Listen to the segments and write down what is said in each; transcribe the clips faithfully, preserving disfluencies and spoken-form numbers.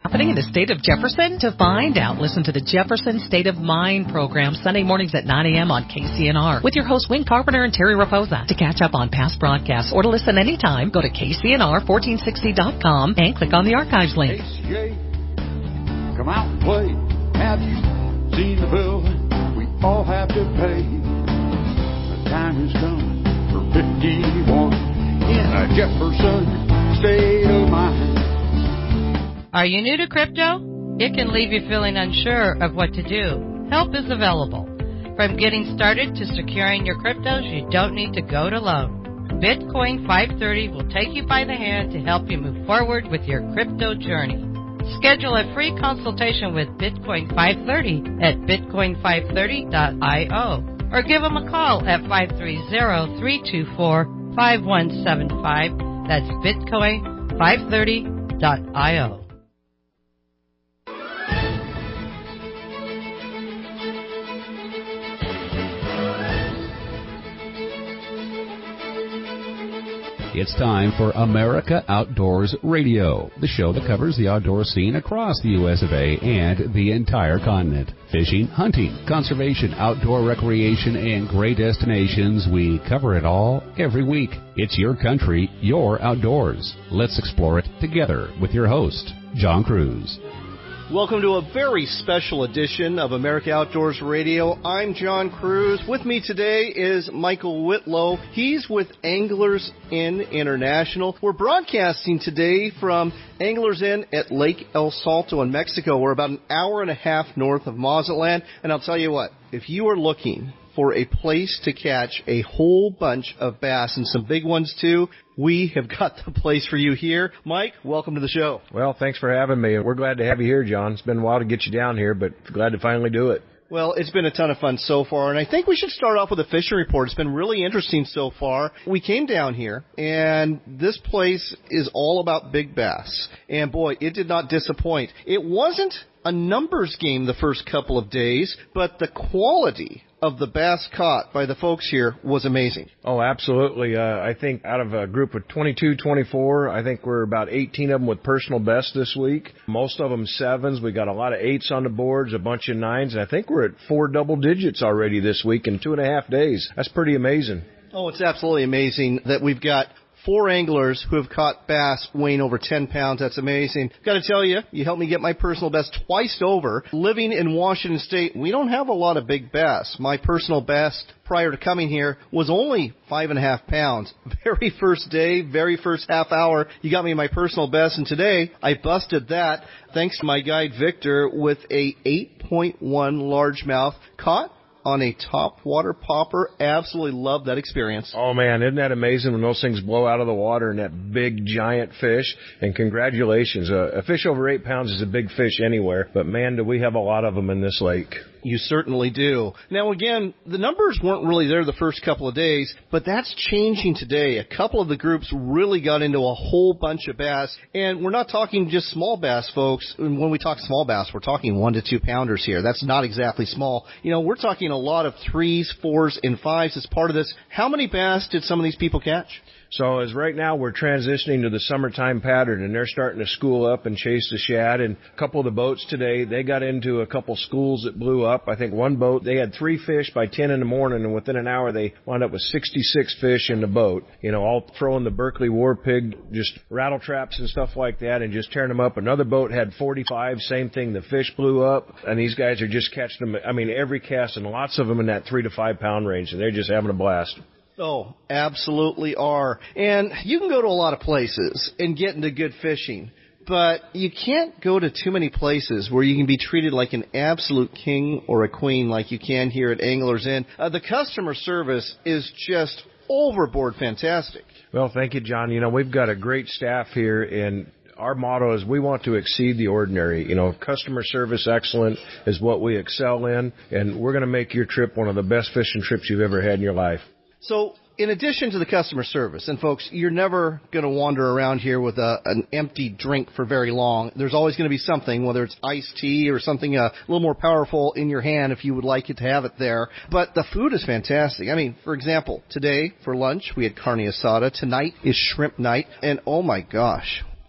happening in the state of Jefferson? To find out, listen to the Jefferson State of Mind program Sunday mornings at nine a.m. on K C N R with your hosts Wayne Carpenter and Terry Raposa. To catch up on past broadcasts or to listen anytime, go to K C N R fourteen sixty dot com and click on the archives link. K C A, come out and play. Have you seen the building we all have to pay? The time has come for fifty-one in a Jefferson State of Mind. Are you new to crypto? It can leave you feeling unsure of what to do. Help is available. From getting started to securing your cryptos, you don't need to go it alone. Bitcoin five thirty will take you by the hand to help you move forward with your crypto journey. Schedule a free consultation with Bitcoin five thirty at bitcoin five thirty dot io or give them a call at five three zero, three two four, five one seven five. That's bitcoin five thirty dot io. It's time for America Outdoors Radio, the show that covers the outdoor scene across the U S of A and the entire continent. Fishing, hunting, conservation, outdoor recreation, and great destinations. We cover it all every week. It's your country, your outdoors. Let's explore it together with your host, John Cruz. Welcome to a very special edition of America Outdoors Radio. I'm John Cruz. With me today is Michael Whitlow. He's with Anglers Inn International. We're broadcasting today from Anglers Inn at Lake El Salto in Mexico. We're about an hour and a half north of Mazatlan. And I'll tell you what, if you are looking for a place to catch a whole bunch of bass, and some big ones too, we have got the place for you here. Mike, welcome to the show. Well, thanks for having me. We're glad to have you here, John. It's been a while to get you down here, but glad to finally do it. Well, it's been a ton of fun so far, and I think we should start off with a fishing report. It's been really interesting so far. We came down here, and this place is all about big bass. And boy, it did not disappoint. It wasn't a numbers game the first couple of days, but the quality of the bass caught by the folks here was amazing. Oh, absolutely. Uh, I think out of a group of twenty-two, twenty-four, I think we're about eighteen of them with personal best this week. Most of them sevens. We got a lot of eights on the boards, a bunch of nines, and I think we're at four double digits already this week in two and a half days. That's pretty amazing. Oh, it's absolutely amazing that we've got four anglers who have caught bass weighing over ten pounds. That's amazing. Got to tell you, you helped me get my personal best twice over. Living in Washington State, we don't have a lot of big bass. My personal best prior to coming here was only five and a half pounds. Very first day, very first half hour, you got me my personal best, and today I busted that thanks to my guide Victor with a eight point one largemouth caught on a top water popper. Absolutely love that experience. Oh, man, isn't that amazing when those things blow out of the water and that big, giant fish? And congratulations. Uh, a fish over eight pounds is a big fish anywhere, but, man, do we have a lot of them in this lake. You certainly do. Now, again, the numbers weren't really there the first couple of days, but that's changing today. A couple of the groups really got into a whole bunch of bass, and we're not talking just small bass, folks. When we talk small bass, we're talking one to two pounders here. That's not exactly small. You know, we're talking a lot of threes, fours, and fives as part of this. How many bass did some of these people catch? So as right now we're transitioning to the summertime pattern, and they're starting to school up and chase the shad. And a couple of the boats today, they got into a couple schools that blew up. I think one boat, they had three fish by ten in the morning, and within an hour they wound up with sixty-six fish in the boat. You know, all throwing the Berkeley War Pig, just rattle traps and stuff like that, and just tearing them up. Another boat had forty-five, same thing. The fish blew up, and these guys are just catching them. I mean, every cast, and lots of them in that three to five pound range, and they're just having a blast. Oh, absolutely are. And you can go to a lot of places and get into good fishing, but you can't go to too many places where you can be treated like an absolute king or a queen like you can here at Anglers Inn. Uh, the customer service is just overboard fantastic. Well, thank you, John. You know, we've got a great staff here, and our motto is we want to exceed the ordinary. You know, customer service excellent is what we excel in, and we're going to make your trip one of the best fishing trips you've ever had in your life. So in addition to the customer service, and folks, you're never going to wander around here with a, an empty drink for very long. There's always going to be something, whether it's iced tea or something uh, a little more powerful in your hand if you would like it to have it there. But the food is fantastic. I mean, for example, today for lunch we had carne asada. Tonight is shrimp night. And oh my gosh,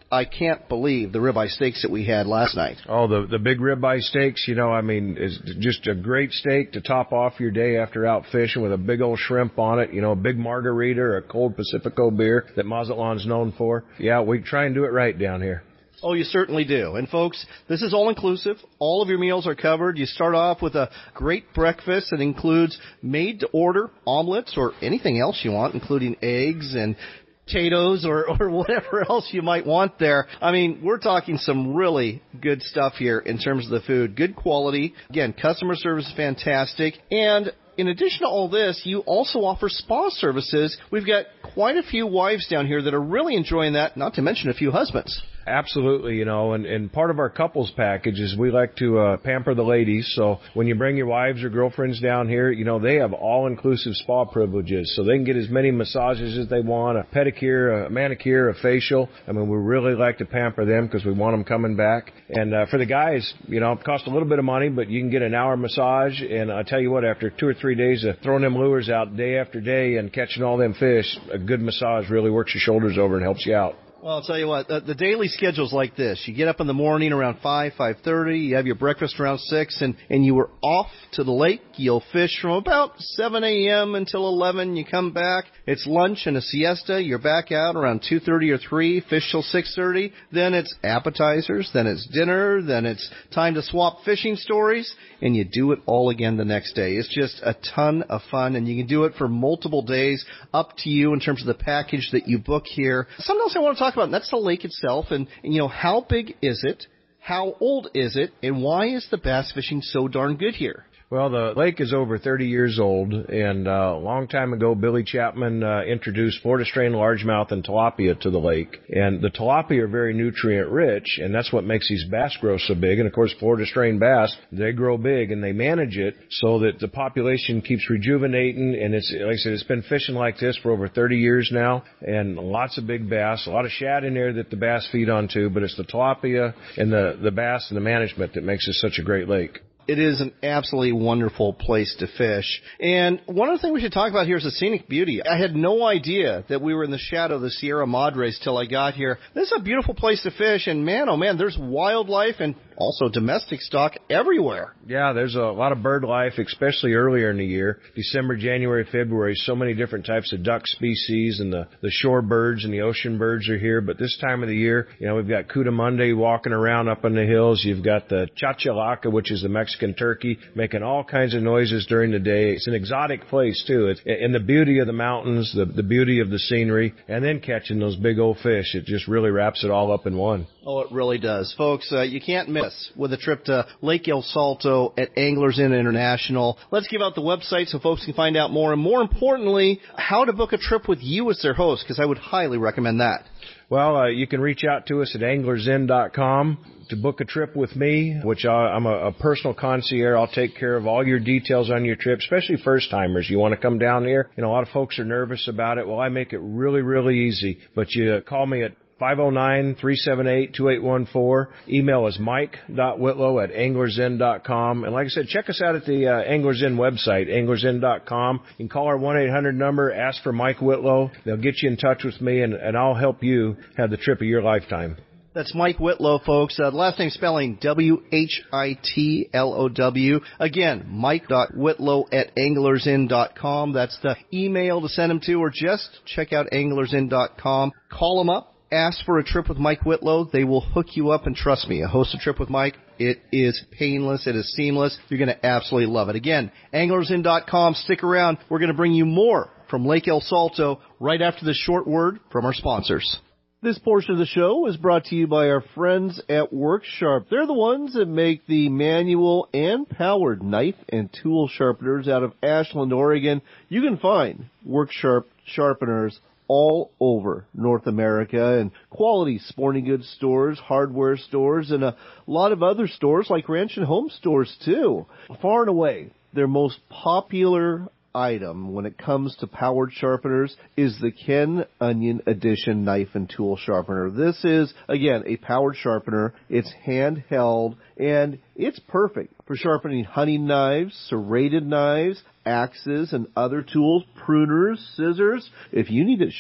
I can't believe the ribeye steaks that we had last night. Oh, the the big ribeye steaks, you know, I mean, is just a great steak to top off your day after out fishing with a big old shrimp on it, you know, a big margarita or a cold Pacifico beer that Mazatlan's known for. Yeah, we try and do it right down here. Oh, you certainly do. And folks, this is all inclusive. All of your meals are covered. You start off with a great breakfast that includes made-to-order omelets or anything else you want, including eggs and potatoes or, or whatever else you might want there. I mean, we're talking some really good stuff here in terms of the food. Good quality. Again, customer service is fantastic. And in addition to all this, you also offer spa services. We've got quite a few wives down here that are really enjoying that, not to mention a few husbands. Absolutely, you know, and, and part of our couples package is we like to uh, pamper the ladies. So when you bring your wives or girlfriends down here, you know, they have all-inclusive spa privileges. So they can get as many massages as they want, a pedicure, a manicure, a facial. I mean, we really like to pamper them because we want them coming back. And uh, for the guys, you know, it costs a little bit of money, but you can get an hour massage. And I tell you what, after two or three days of throwing them lures out day after day and catching all them fish, a good massage really works your shoulders over and helps you out. Well, I'll tell you what, the, the daily schedule's like this. You get up in the morning around five, five thirty, you have your breakfast around six, and, and you are off to the lake. You'll fish from about seven a.m. until eleven. You come back. It's lunch and a siesta. You're back out around two thirty or three, fish till six thirty. Then it's appetizers. Then it's dinner. Then it's time to swap fishing stories, and you do it all again the next day. It's just a ton of fun, and you can do it for multiple days, up to you in terms of the package that you book here. Something else I want to talk about, and that's the lake itself, and, and, you know, how big is it, how old is it, and why is the bass fishing so darn good here? Well, the lake is over thirty years old, and uh, a long time ago, Billy Chapman uh, introduced Florida strain largemouth and tilapia to the lake. And the tilapia are very nutrient-rich, and that's what makes these bass grow so big. And, of course, Florida strain bass, they grow big, and they manage it so that the population keeps rejuvenating. And it's, like I said, it's been fishing like this for over thirty years now, and lots of big bass, a lot of shad in there that the bass feed on too, but it's the tilapia and the, the bass and the management that makes this such a great lake. It is an absolutely wonderful place to fish. And one of the things we should talk about here is the scenic beauty. I had no idea that we were in the shadow of the Sierra Madres till I got here. This is a beautiful place to fish, and man, oh man, there's wildlife and also domestic stock everywhere. Yeah, there's a lot of bird life, especially earlier in the year. December, January, February, so many different types of duck species, and the, the shore birds and the ocean birds are here. But this time of the year, you know, we've got Cudamonde walking around up in the hills. You've got the chachalaca, which is the Mexican turkey, making all kinds of noises during the day. It's an exotic place, too. It's, and the beauty of the mountains, the, the beauty of the scenery, and then catching those big old fish, it just really wraps it all up in one. Oh, it really does. Folks, uh, you can't miss with a trip to Lake El Salto at Anglers Inn International. Let's give out the website so folks can find out more, and more importantly, how to book a trip with you as their host, because I would highly recommend that. Well, uh, you can reach out to us at anglers inn dot com to book a trip with me, which I, I'm a, a personal concierge. I'll take care of all your details on your trip, especially first-timers. You want to come down here? You know, a lot of folks are nervous about it. Well, I make it really, really easy. But you call me at five oh nine, three seven eight, two eight one four. Email is mike dot whitlow at anglers inn dot com. And like I said, check us out at the uh, Anglers Inn website, anglers inn dot com. You can call our one eight hundred number, ask for Mike Whitlow. They'll get you in touch with me, and, and I'll help you have the trip of your lifetime. That's Mike Whitlow, folks. Uh, last name spelling W H I T L O W. Again, mike dot whitlow at anglers inn dot com. That's the email to send them to, or just check out anglers inn dot com. Call them up. Ask for a trip with Mike Whitlow. They will hook you up, and trust me, a host a trip with Mike, it is painless. It is seamless. You're going to absolutely love it. Again, anglers inn dot com. Stick around. We're going to bring you more from Lake El Salto right after this short word from our sponsors. This portion of the show is brought to you by our friends at Worksharp. They're the ones that make the manual and powered knife and tool sharpeners out of Ashland, Oregon. You can find Worksharp sharpeners all over North America, and quality sporting goods stores, hardware stores, and a lot of other stores like ranch and home stores too. Far and away, their most popular item when it comes to powered sharpeners is the Ken Onion Edition knife and tool sharpener. This is, again, a powered sharpener. It's handheld, and it's perfect for sharpening hunting knives, serrated knives, axes, and other tools, pruners, scissors. If you need it sharp,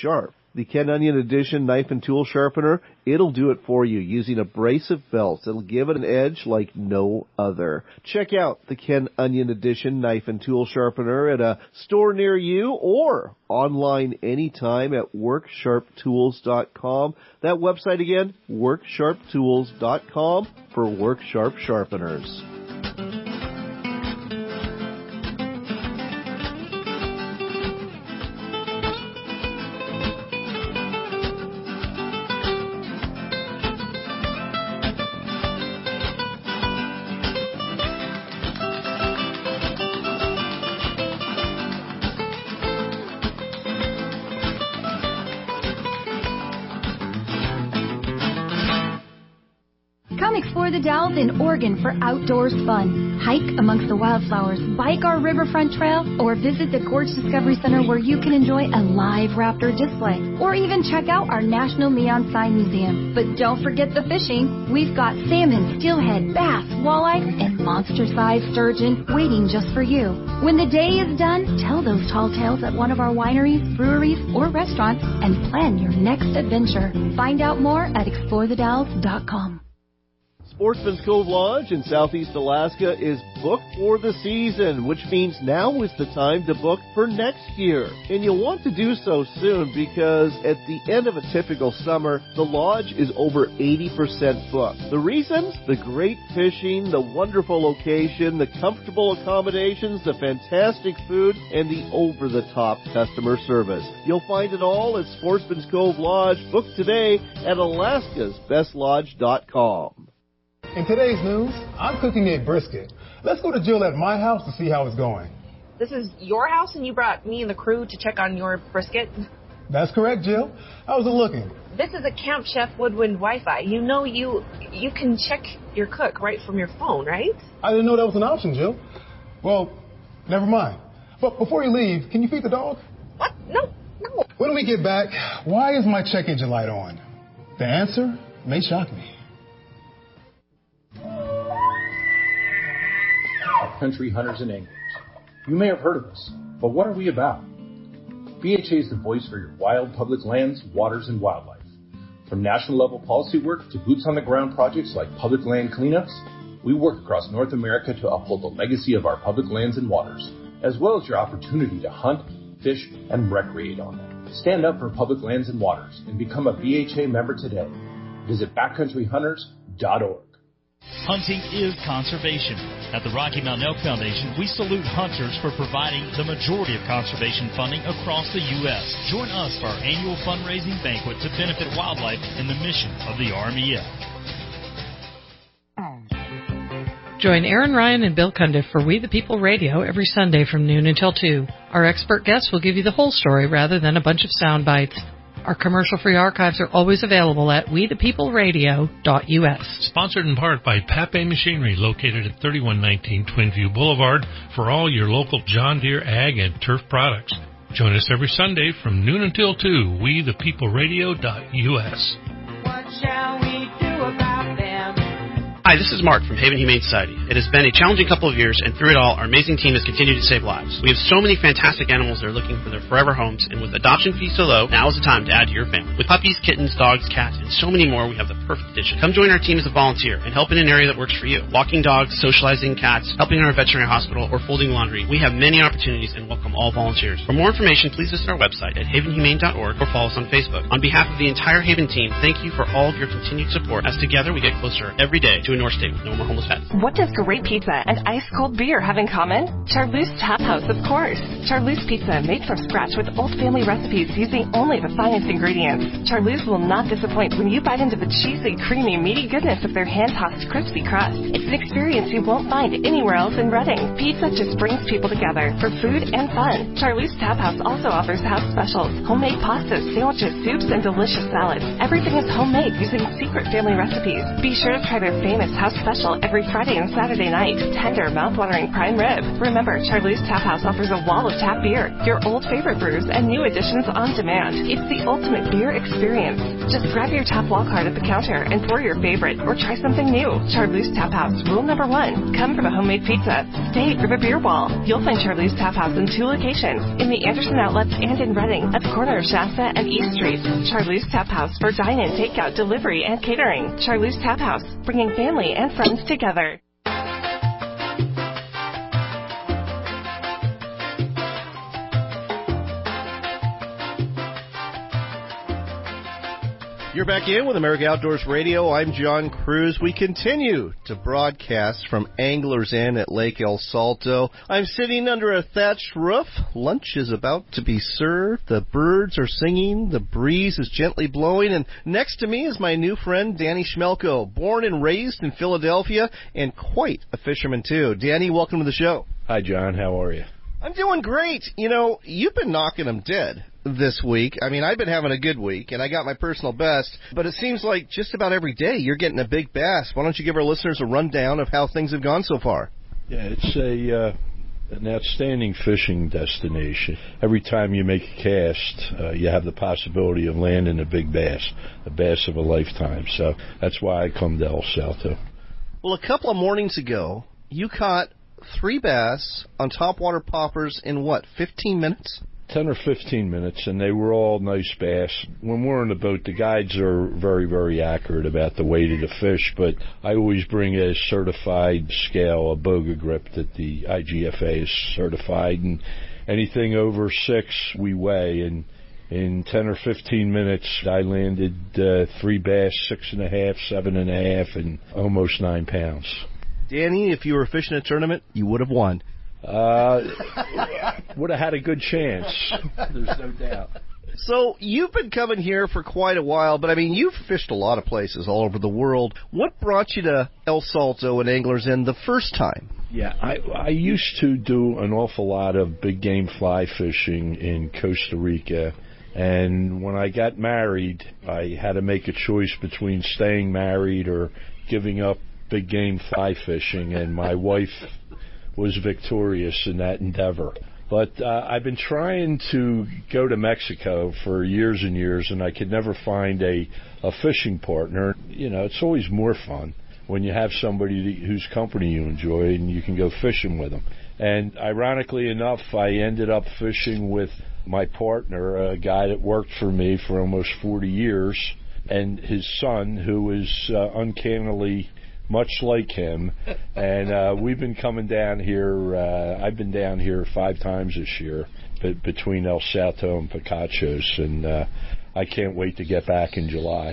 The Ken Onion Edition knife and tool sharpener, it'll do it for you using abrasive belts. It'll give it an edge like no other. Check out the Ken Onion Edition knife and tool sharpener at a store near you or online anytime at work sharp tools dot com. That website again, work sharp tools dot com for Work Sharp sharpeners. Explore the Dalles in Oregon for outdoors fun. Hike amongst the wildflowers, bike our riverfront trail, or visit the Gorge Discovery Center where you can enjoy a live raptor display, or even check out our National Neon Sign Museum. But don't forget the fishing. We've got salmon, steelhead, bass, walleye, and monster-sized sturgeon waiting just for you. When the day is done, tell those tall tales at one of our wineries, breweries, or restaurants and plan your next adventure. Find out more at explore the dalles dot com. Sportsman's Cove Lodge in Southeast Alaska is booked for the season, which means now is the time to book for next year. And you'll want to do so soon because at the end of a typical summer, the lodge is over eighty percent booked. The reasons? The great fishing, the wonderful location, the comfortable accommodations, the fantastic food, and the over-the-top customer service. You'll find it all at Sportsman's Cove Lodge. Book today at alaskas best lodge dot com. In today's news, I'm cooking a brisket. Let's go to Jill at my house to see how it's going. This is your house and you brought me and the crew to check on your brisket? That's correct, Jill. How's it looking? This is a Camp Chef Woodwind Wi-Fi. You know you you can check your cook right from your phone, right? I didn't know that was an option, Jill. Well, never mind. But before you leave, can you feed the dog? What? No, no. When we get back, why is my check engine light on? The answer may shock me. Country hunters and anglers. You may have heard of us, but what are we about? B H A is the voice for your wild public lands, waters, and wildlife. From national level policy work to boots on the ground projects like public land cleanups, we work across North America to uphold the legacy of our public lands and waters, as well as your opportunity to hunt, fish, and recreate on them. Stand up for public lands and waters and become a B H A member today. Visit backcountry hunters dot org. Hunting is conservation. At the Rocky Mountain Elk Foundation, we salute hunters for providing the majority of conservation funding across the U S Join us for our annual fundraising banquet to benefit wildlife in the mission of the R M E F. Join Aaron Ryan and Bill Cundiff for We the People Radio every Sunday from noon until two. Our expert guests will give you the whole story rather than a bunch of sound bites. Our commercial-free archives are always available at we the people radio dot U S. Sponsored in part by Pape Machinery, located at thirty-one nineteen Twinview Boulevard, for all your local John Deere ag and turf products. Join us every Sunday from noon until two, we the people radio dot U S. What shall we do about them? Hi, this is Mark from Haven Humane Society. It has been a challenging couple of years, and through it all, our amazing team has continued to save lives. We have so many fantastic animals that are looking for their forever homes, and with adoption fees so low, now is the time to add to your family. With puppies, kittens, dogs, cats, and so many more, we have the perfect addition. Come join our team as a volunteer and help in an area that works for you. Walking dogs, socializing cats, helping in our veterinary hospital, or folding laundry. We have many opportunities and welcome all volunteers. For more information, please visit our website at haven humane dot org or follow us on Facebook. On behalf of the entire Haven team, thank you for all of your continued support, as together we get closer every day to a North State with no more homeless pets. What does great pizza and ice-cold beer have in common? Charleuse Tap House, of course. Charleuse Pizza, made from scratch with old family recipes using only the finest ingredients. Charleuse will not disappoint when you bite into the cheesy, creamy, meaty goodness of their hand-tossed, crispy crust. It's an experience you won't find anywhere else in Reading. Pizza just brings people together for food and fun. Charleuse Tap House also offers house specials, homemade pastas, sandwiches, soups, and delicious salads. Everything is homemade using secret family recipes. Be sure to try their famous house special every Friday and Saturday night. Tender, mouth-watering prime rib. Remember, Charleuse Tap House offers a wall of tap beer, your old favorite brews, and new additions on demand. It's the ultimate beer experience. Just grab your Tap Wall card at the counter and pour your favorite, or try something new. Charleuse Tap House, rule number one, come from a homemade pizza. Stay from a beer wall. You'll find Charleuse Tap House in two locations, in the Anderson Outlets and in Reading, at the corner of Shasta and East Street. Charleuse Tap House for dine-in, takeout, delivery, and catering. Charleuse Tap House, bringing family and friends together. You're back in with America Outdoors Radio. I'm John Cruz. We continue to broadcast from Anglers Inn at Lake El Salto. I'm sitting under a thatched roof. Lunch is about to be served. The birds are singing. The breeze is gently blowing. And next to me is my new friend, Danny Schmelko, born and raised in Philadelphia and quite a fisherman, too. Danny, welcome to the show. Hi, John. How are you? I'm doing great. You know, you've been knocking them dead this week. I mean, I've been having a good week, and I got my personal best, but it seems like just about every day you're getting a big bass. Why don't you give our listeners a rundown of how things have gone so far? Yeah, it's a uh, an outstanding fishing destination. Every time you make a cast, uh, you have the possibility of landing a big bass, a bass of a lifetime. So that's why I come to El Salto. Well, a couple of mornings ago, you caught three bass on topwater poppers in what, fifteen minutes? ten or fifteen minutes, and they were all nice bass. When we're on the boat, the guides are very, very accurate about the weight of the fish, but I always bring a certified scale, a Boga grip that the I G F A is certified, and anything over six we weigh, and in ten or fifteen minutes I landed uh, three bass, six and a half, seven and a half, and almost nine pounds. Danny, if you were fishing a tournament, you would have won. Uh, would have had a good chance. There's no doubt. So you've been coming here for quite a while, but I mean, you've fished a lot of places all over the world. What brought you to El Salto and Anglers Inn the first time? Yeah, I, I used to do an awful lot of big game fly fishing in Costa Rica. And when I got married, I had to make a choice between staying married or giving up big game fly fishing, and my wife was victorious in that endeavor. But uh, I've been trying to go to Mexico for years and years, and I could never find a, a fishing partner. You know, it's always more fun when you have somebody whose company you enjoy and you can go fishing with them. And ironically enough, I ended up fishing with my partner, a guy that worked for me for almost forty years, and his son, who is uh, uncannily much like him, and uh, we've been coming down here. Uh, I've been down here five times this year, b- between El Salto and Picachos, and uh, I can't wait to get back in July.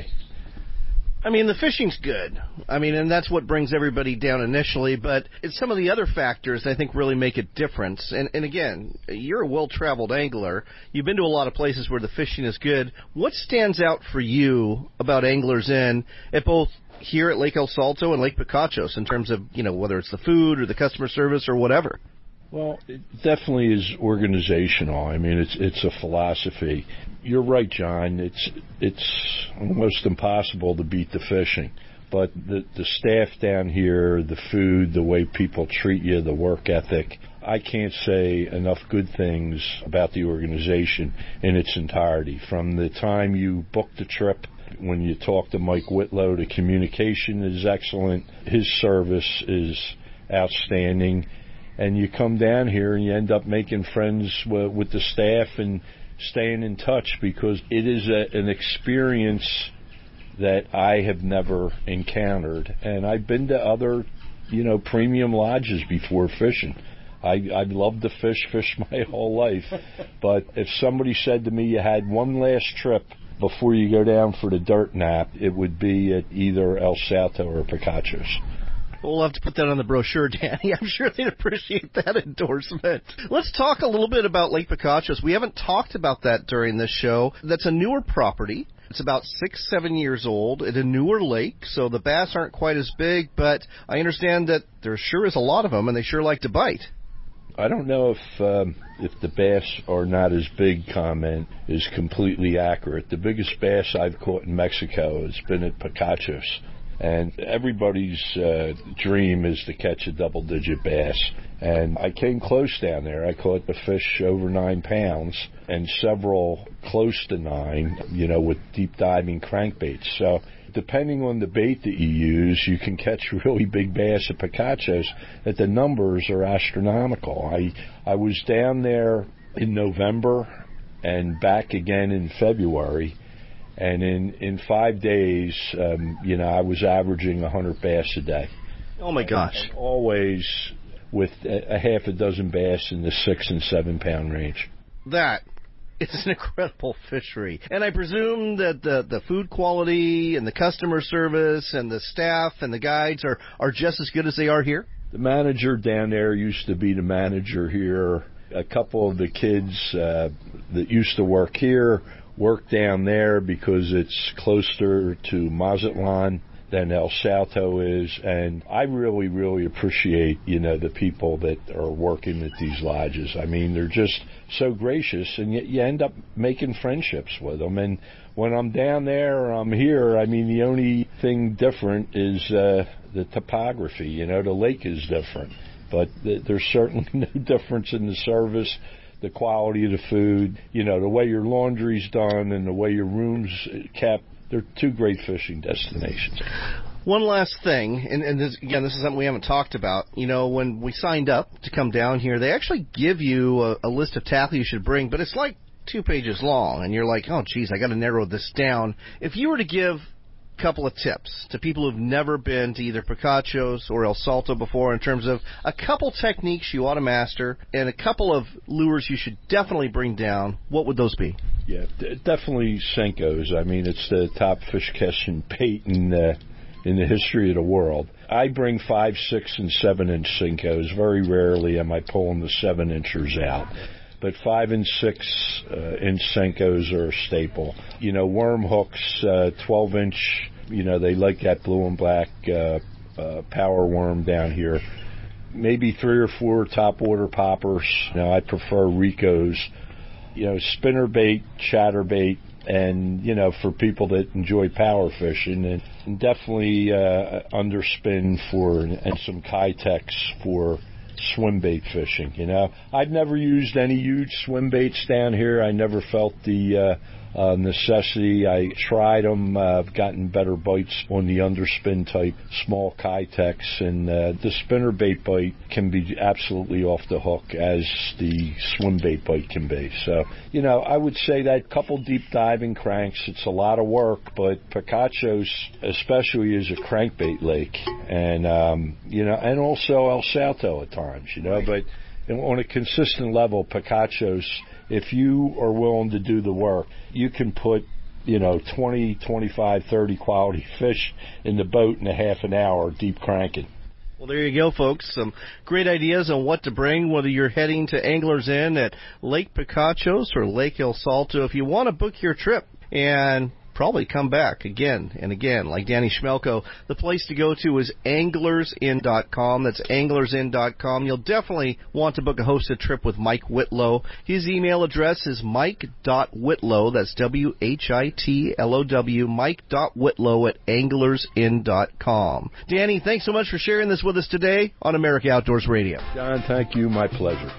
I mean, the fishing's good. I mean, and that's what brings everybody down initially, but it's some of the other factors I think really make a difference. And, and again, you're a well-traveled angler. You've been to a lot of places where the fishing is good. What stands out for you about Anglers Inn at both here at Lake El Salto and Lake Picachos in terms of, you know, whether it's the food or the customer service or whatever? Well, it definitely is organizational. I mean, it's it's a philosophy. You're right, John. It's it's almost impossible to beat the fishing. But the the staff down here, the food, the way people treat you, the work ethic, I can't say enough good things about the organization in its entirety. From the time you book the trip, when you talk to Mike Whitlow, the communication is excellent. His service is outstanding. And you come down here and you end up making friends w- with the staff and staying in touch, because it is a, an experience that I have never encountered. And I've been to other, you know, premium lodges before fishing. I, I've loved to fish, fish my whole life. But if somebody said to me you had one last trip before you go down for the dirt nap, it would be at either El Salto or Picachos. We'll have to put that on the brochure, Danny. I'm sure they'd appreciate that endorsement. Let's talk a little bit about Lake Picachos. We haven't talked about that during this show. That's a newer property. It's about six, seven years old at a newer lake, so the bass aren't quite as big, but I understand that there sure is a lot of them, and they sure like to bite. I don't know if um, if the bass are not as big comment is completely accurate. The biggest bass I've caught in Mexico has been at Picachos. And everybody's uh, dream is to catch a double-digit bass. And I came close down there. I caught the fish over nine pounds and several close to nine, you know, with deep diving crankbaits. So depending on the bait that you use, you can catch really big bass at Picachos. That the numbers are astronomical. I I was down there in November and back again in February. And in, in five days, um, you know, I was averaging one hundred bass a day. Oh, my gosh. And always with a, a half a dozen bass in the six and seven pound range. That is an incredible fishery. And I presume that the, the food quality and the customer service and the staff and the guides are, are just as good as they are here? The manager down there used to be the manager here. A couple of the kids uh, that used to work here work down there because it's closer to Mazatlan than El Salto is, and I really, really appreciate, you know, the people that are working at these lodges. I mean, they're just so gracious, and yet you end up making friendships with them. And when I'm down there or I'm here, I mean, the only thing different is uh, the topography. You know, the lake is different, but th- there's certainly no difference in the service, the quality of the food, you know, the way your laundry's done and the way your room's kept. They're two great fishing destinations. One last thing, and, and this, again, this is something we haven't talked about. You know, when we signed up to come down here, they actually give you a, a list of tackle you should bring, but it's like two pages long, and you're like, oh, geez, I got to narrow this down. If you were to give couple of tips to people who've never been to either Picachos or El Salto before in terms of a couple techniques you ought to master and a couple of lures you should definitely bring down, what would those be? Yeah, d- definitely Senkos. I mean, it's the top fish catching bait in the, in the history of the world. I bring five, six, and seven inch Senkos. Very rarely am I pulling the seven inchers out. But five and six uh, inch Senkos are a staple. You know, worm hooks, uh, twelve inch. You know, they like that blue and black uh, uh, power worm down here. Maybe three or four top water poppers. You know, I prefer Ricos. You know, spinnerbait, chatterbait, and you know, for people that enjoy power fishing, and, and definitely uh, underspin for and some Kitex for swim bait fishing. You know, I'd never used any huge swim baits down here. I never felt the uh, uh, necessity. I tried them. Uh, I've gotten better bites on the underspin type small Kitex, and uh, the spinner bait bite can be absolutely off the hook as the swim bait bite can be. So, you know, I would say that couple deep diving cranks, it's a lot of work, but Picachos especially is a crankbait lake, and um, you know, and also El Salto at times, you know, but on a consistent level, Picachos, if you are willing to do the work, you can put, you know, twenty, twenty-five, thirty quality fish in the boat in a half an hour deep cranking. Well, there you go, folks. Some great ideas on what to bring, whether you're heading to Anglers Inn at Lake Picachos or Lake El Salto. If you want to book your trip and probably come back again and again, like Danny Schmelko, the place to go to is anglers inn dot com. That's anglers inn dot com. You'll definitely want to book a hosted trip with Mike Whitlow. His email address is mike dot whitlow, that's W H I T L O W, mike dot whitlow at anglers inn dot com. Danny, thanks so much for sharing this with us today on America Outdoors Radio. John, thank you. My pleasure.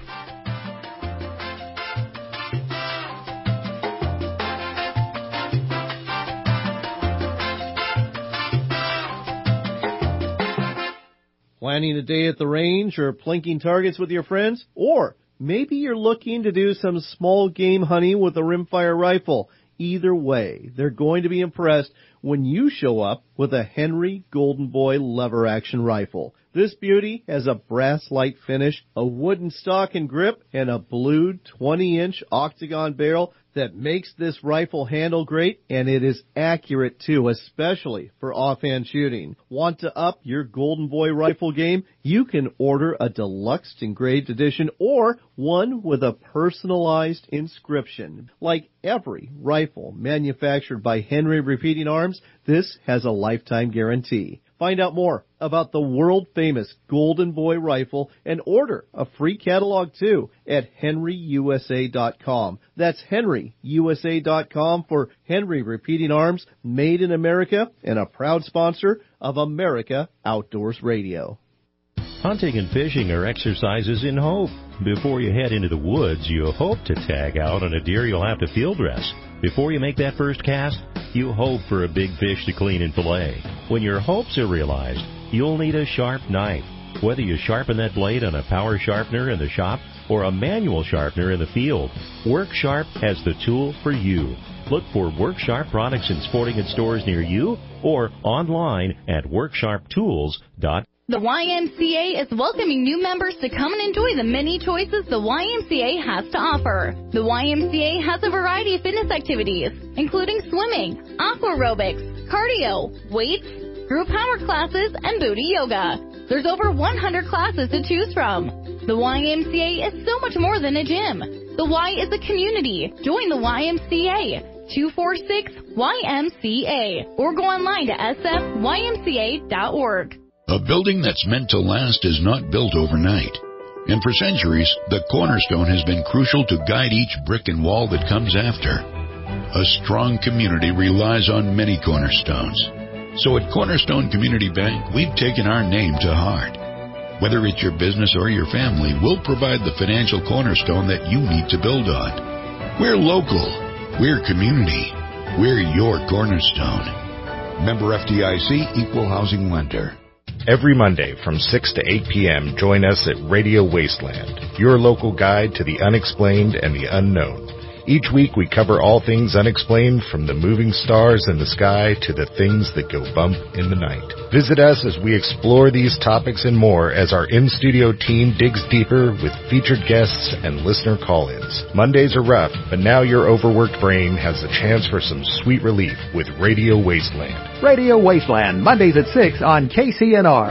Planning a day at the range or plinking targets with your friends? Or maybe you're looking to do some small game hunting with a rimfire rifle. Either way, they're going to be impressed when you show up with a Henry Golden Boy lever-action rifle. This beauty has a brass-like finish, a wooden stock and grip, and a blued twenty-inch octagon barrel that makes this rifle handle great, and it is accurate too, especially for offhand shooting. Want to up your Golden Boy rifle game? You can order a deluxe engraved edition or one with a personalized inscription. Like every rifle manufactured by Henry Repeating Arms, this has a lifetime guarantee. Find out more about the world-famous Golden Boy rifle and order a free catalog, too, at henry u s a dot com. That's henry u s a dot com for Henry Repeating Arms, made in America, and a proud sponsor of America Outdoors Radio. Hunting and fishing are exercises in hope. Before you head into the woods, you hope to tag out on a deer you'll have to field dress. Before you make that first cast, you hope for a big fish to clean and fillet. When your hopes are realized, you'll need a sharp knife. Whether you sharpen that blade on a power sharpener in the shop or a manual sharpener in the field, Work Sharp has the tool for you. Look for Work Sharp products in sporting goods stores near you or online at work sharp tools dot com. The Y M C A is welcoming new members to come and enjoy the many choices the Y M C A has to offer. The Y M C A has a variety of fitness activities, including swimming, aqua aerobics, cardio, weights, group power classes, and booty yoga. There's over one hundred classes to choose from. The Y M C A is so much more than a gym. The Y is a community. Join the Y M C A. two four six Y M C A or go online to s f y m c a dot org. A building that's meant to last is not built overnight. And for centuries, the cornerstone has been crucial to guide each brick and wall that comes after. A strong community relies on many cornerstones. So at Cornerstone Community Bank, we've taken our name to heart. Whether it's your business or your family, we'll provide the financial cornerstone that you need to build on. We're local. We're community. We're your cornerstone. Member F D I C, Equal Housing Lender. Every Monday from six to eight p.m., join us at Radio Wasteland, your local guide to the unexplained and the unknown. Each week we cover all things unexplained, from the moving stars in the sky to the things that go bump in the night. Visit us as we explore these topics and more as our in-studio team digs deeper with featured guests and listener call-ins. Mondays are rough, but now your overworked brain has the chance for some sweet relief with Radio Wasteland. Radio Wasteland, Mondays at six on K C N R.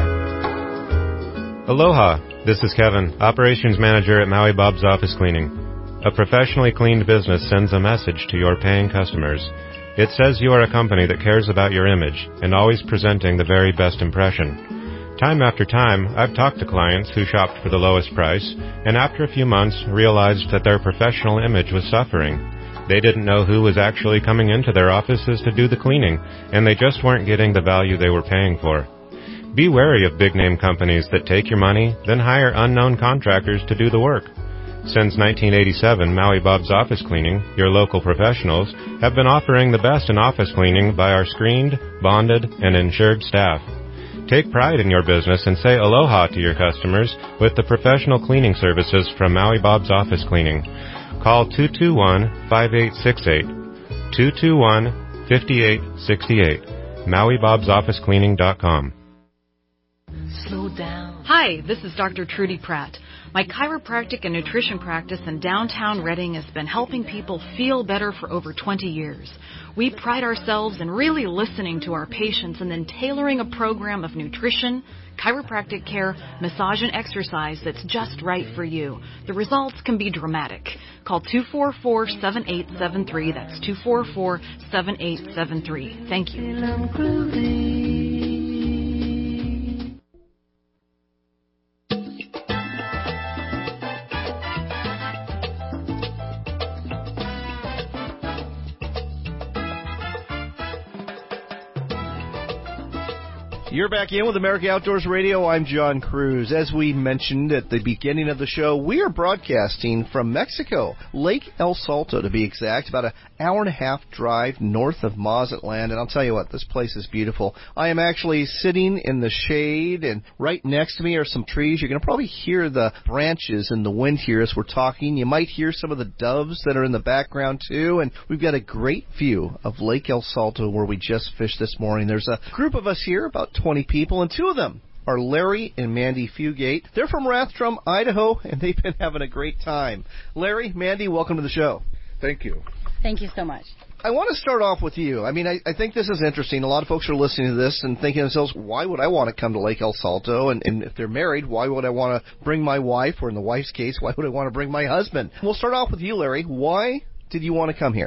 Aloha, this is Kevin, Operations Manager at Maui Bob's Office Cleaning. A professionally cleaned business sends a message to your paying customers. It says you are a company that cares about your image and always presenting the very best impression. Time after time, I've talked to clients who shopped for the lowest price and after a few months realized that their professional image was suffering. They didn't know who was actually coming into their offices to do the cleaning, and they just weren't getting the value they were paying for. Be wary of big-name companies that take your money, then hire unknown contractors to do the work. Since nineteen eighty-seven, Maui Bob's Office Cleaning, your local professionals, have been offering the best in office cleaning by our screened, bonded, and insured staff. Take pride in your business and say aloha to your customers with the professional cleaning services from Maui Bob's Office Cleaning. Call two two one, five eight six eight, two two one, five eight six eight, maui bobs office cleaning dot com. Slow down. Hi, this is Doctor Trudy Pratt. My chiropractic and nutrition practice in downtown Redding has been helping people feel better for over twenty years. We pride ourselves in really listening to our patients and then tailoring a program of nutrition, chiropractic care, massage, and exercise that's just right for you. The results can be dramatic. Call two four four, seven eight seven three. That's two four four, seven eight seven three. Thank you. You're back in with America Outdoors Radio. I'm John Cruz. As we mentioned at the beginning of the show, we are broadcasting from Mexico, Lake El Salto to be exact, about an hour and a half drive north of Mazatlan. And I'll tell you what, this place is beautiful. I am actually sitting in the shade, and right next to me are some trees. You're going to probably hear the branches in the wind here as we're talking. You might hear some of the doves that are in the background too. And we've got a great view of Lake El Salto where we just fished this morning. There's a group of us here, about twenty people, and two of them are Larry and Mandy Fugate. They're from Rathdrum, Idaho, and they've been having a great time. Larry, Mandy, welcome to the show. Thank you. Thank you so much. I want to start off with you. I mean, I, I think this is interesting. A lot of folks are listening to this and thinking to themselves, why would I want to come to Lake El Salto? And, and if they're married, why would I want to bring my wife? Or in the wife's case, why would I want to bring my husband? We'll start off with you, Larry. Why did you want to come here?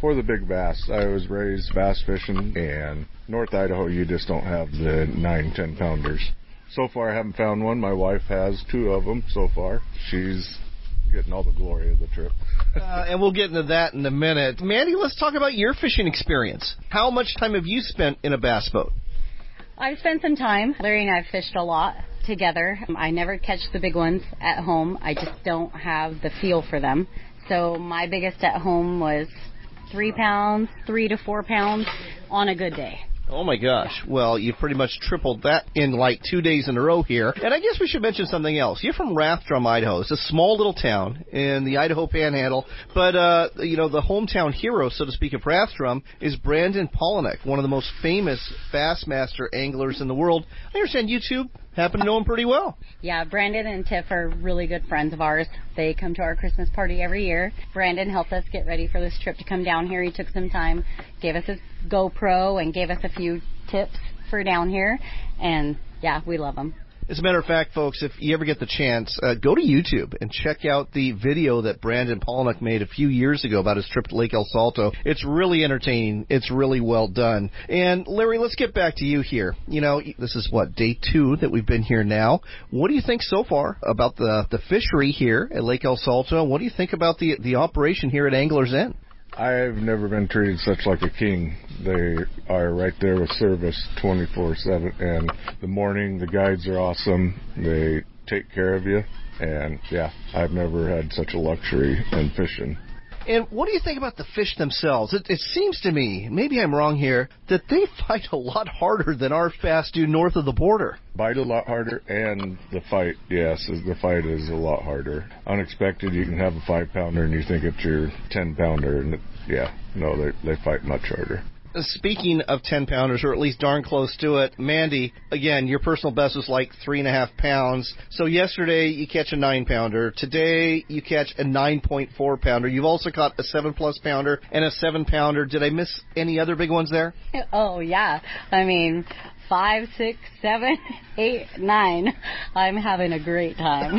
For the big bass, I was raised bass fishing, and North Idaho, you just don't have the nine, ten pounders. So far, I haven't found one. My wife has two of them so far. She's getting all the glory of the trip. uh, and we'll get into that in a minute. Mandy, let's talk about your fishing experience. How much time have you spent in a bass boat? I've spent some time. Larry and I have fished a lot together. I never catch the big ones at home. I just don't have the feel for them. So my biggest at home was three pounds, three to four pounds on a good day. Oh, my gosh. Well, you've pretty much tripled that in like two days in a row here. And I guess we should mention something else. You're from Rathdrum, Idaho. It's a small little town in the Idaho Panhandle. But, uh, you know, the hometown hero, so to speak, of Rathdrum is Brandon Polinick, one of the most famous Bassmaster anglers in the world. I understand you two happen to know him pretty well. Yeah, Brandon and Tiff are really good friends of ours. They come to our Christmas party every year. Brandon helped us get ready for this trip to come down here. He took some time, gave us his GoPro, and gave us a few tips for down here. And, yeah, we love him. As a matter of fact, folks, if you ever get the chance, uh, go to YouTube and check out the video that Brandon Polinick made a few years ago about his trip to Lake El Salto. It's really entertaining. It's really well done. And, Larry, let's get back to you here. You know, this is, what, day two that we've been here now. What do you think so far about the, the fishery here at Lake El Salto? What do you think about the, the operation here at Anglers Inn? I've never been treated such like a king. They are right there with service twenty-four seven. And the morning, the guides are awesome. They take care of you. And, yeah, I've never had such a luxury in fishing. And what do you think about the fish themselves? It, it seems to me, maybe I'm wrong here, that they fight a lot harder than our bass do north of the border. Bite a lot harder, and the fight, yes, the fight is a lot harder. Unexpected, you can have a five-pounder, and you think it's your ten-pounder, and, it, yeah, no, they, they fight much harder. Speaking of ten-pounders, or at least darn close to it, Mandy, again, your personal best was like three and a half pounds. So yesterday you catch a nine-pounder. Today you catch a nine point four pounder. You've also caught a seven-plus pounder and a seven-pounder. Did I miss any other big ones there? Oh, yeah. I mean, five, six, seven, eight, nine. I'm having a great time.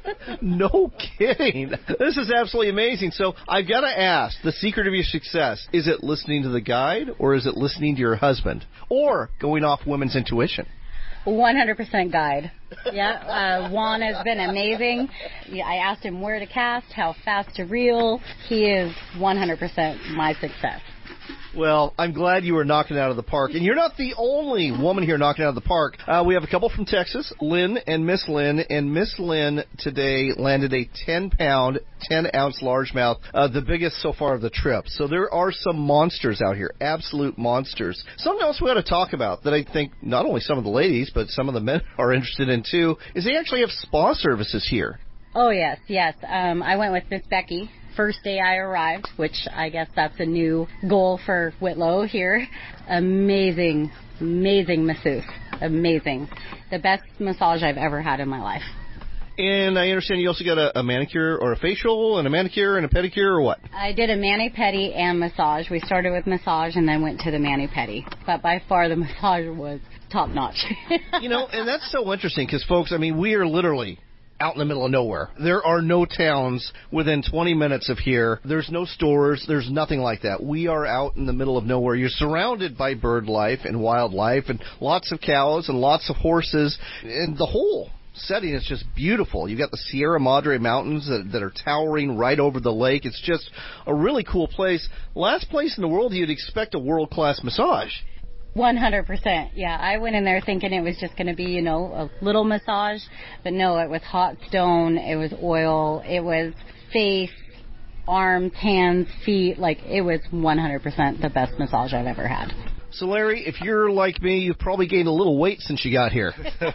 No kidding. This is absolutely amazing. So I've got to ask, the secret of your success, is it listening to the guide, or is it listening to your husband, or going off women's intuition? one hundred percent guide. Yeah, uh, Juan has been amazing. Yeah, I asked him where to cast, how fast to reel. He is one hundred percent my success. Well, I'm glad you were knocking it out of the park. And you're not the only woman here knocking it out of the park. Uh, we have a couple from Texas, Lynn and Miss Lynn. And Miss Lynn today landed a ten-pound, ten-ounce largemouth, uh, the biggest so far of the trip. So there are some monsters out here, absolute monsters. Something else we ought to talk about that I think not only some of the ladies, but some of the men are interested in too, is they actually have spa services here. Oh, yes, yes. Um, I went with Miss Becky. First day I arrived, which I guess that's a new goal for Whitlow here. Amazing, amazing masseuse. Amazing. The best massage I've ever had in my life. And I understand you also got a, a manicure or a facial and a manicure and a pedicure or what? I did a mani-pedi and massage. We started with massage and then went to the mani-pedi. But by far the massage was top-notch. You know, and that's so interesting because, folks, I mean, we are literally out in the middle of nowhere. There are no towns within twenty minutes of here. There's no stores. There's nothing like that. We are out in the middle of nowhere. You're surrounded by bird life and wildlife and lots of cows and lots of horses. And the whole setting is just beautiful. You've got the Sierra Madre Mountains that, that are towering right over the lake. It's just a really cool place. Last place in the world you'd expect a world-class massage. one hundred percent. Yeah, I went in there thinking it was just going to be, you know, a little massage. But no, it was hot stone, it was oil, it was face, arms, hands, feet. Like, it was one hundred percent the best massage I've ever had. So, Larry, if you're like me, you've probably gained a little weight since you got here.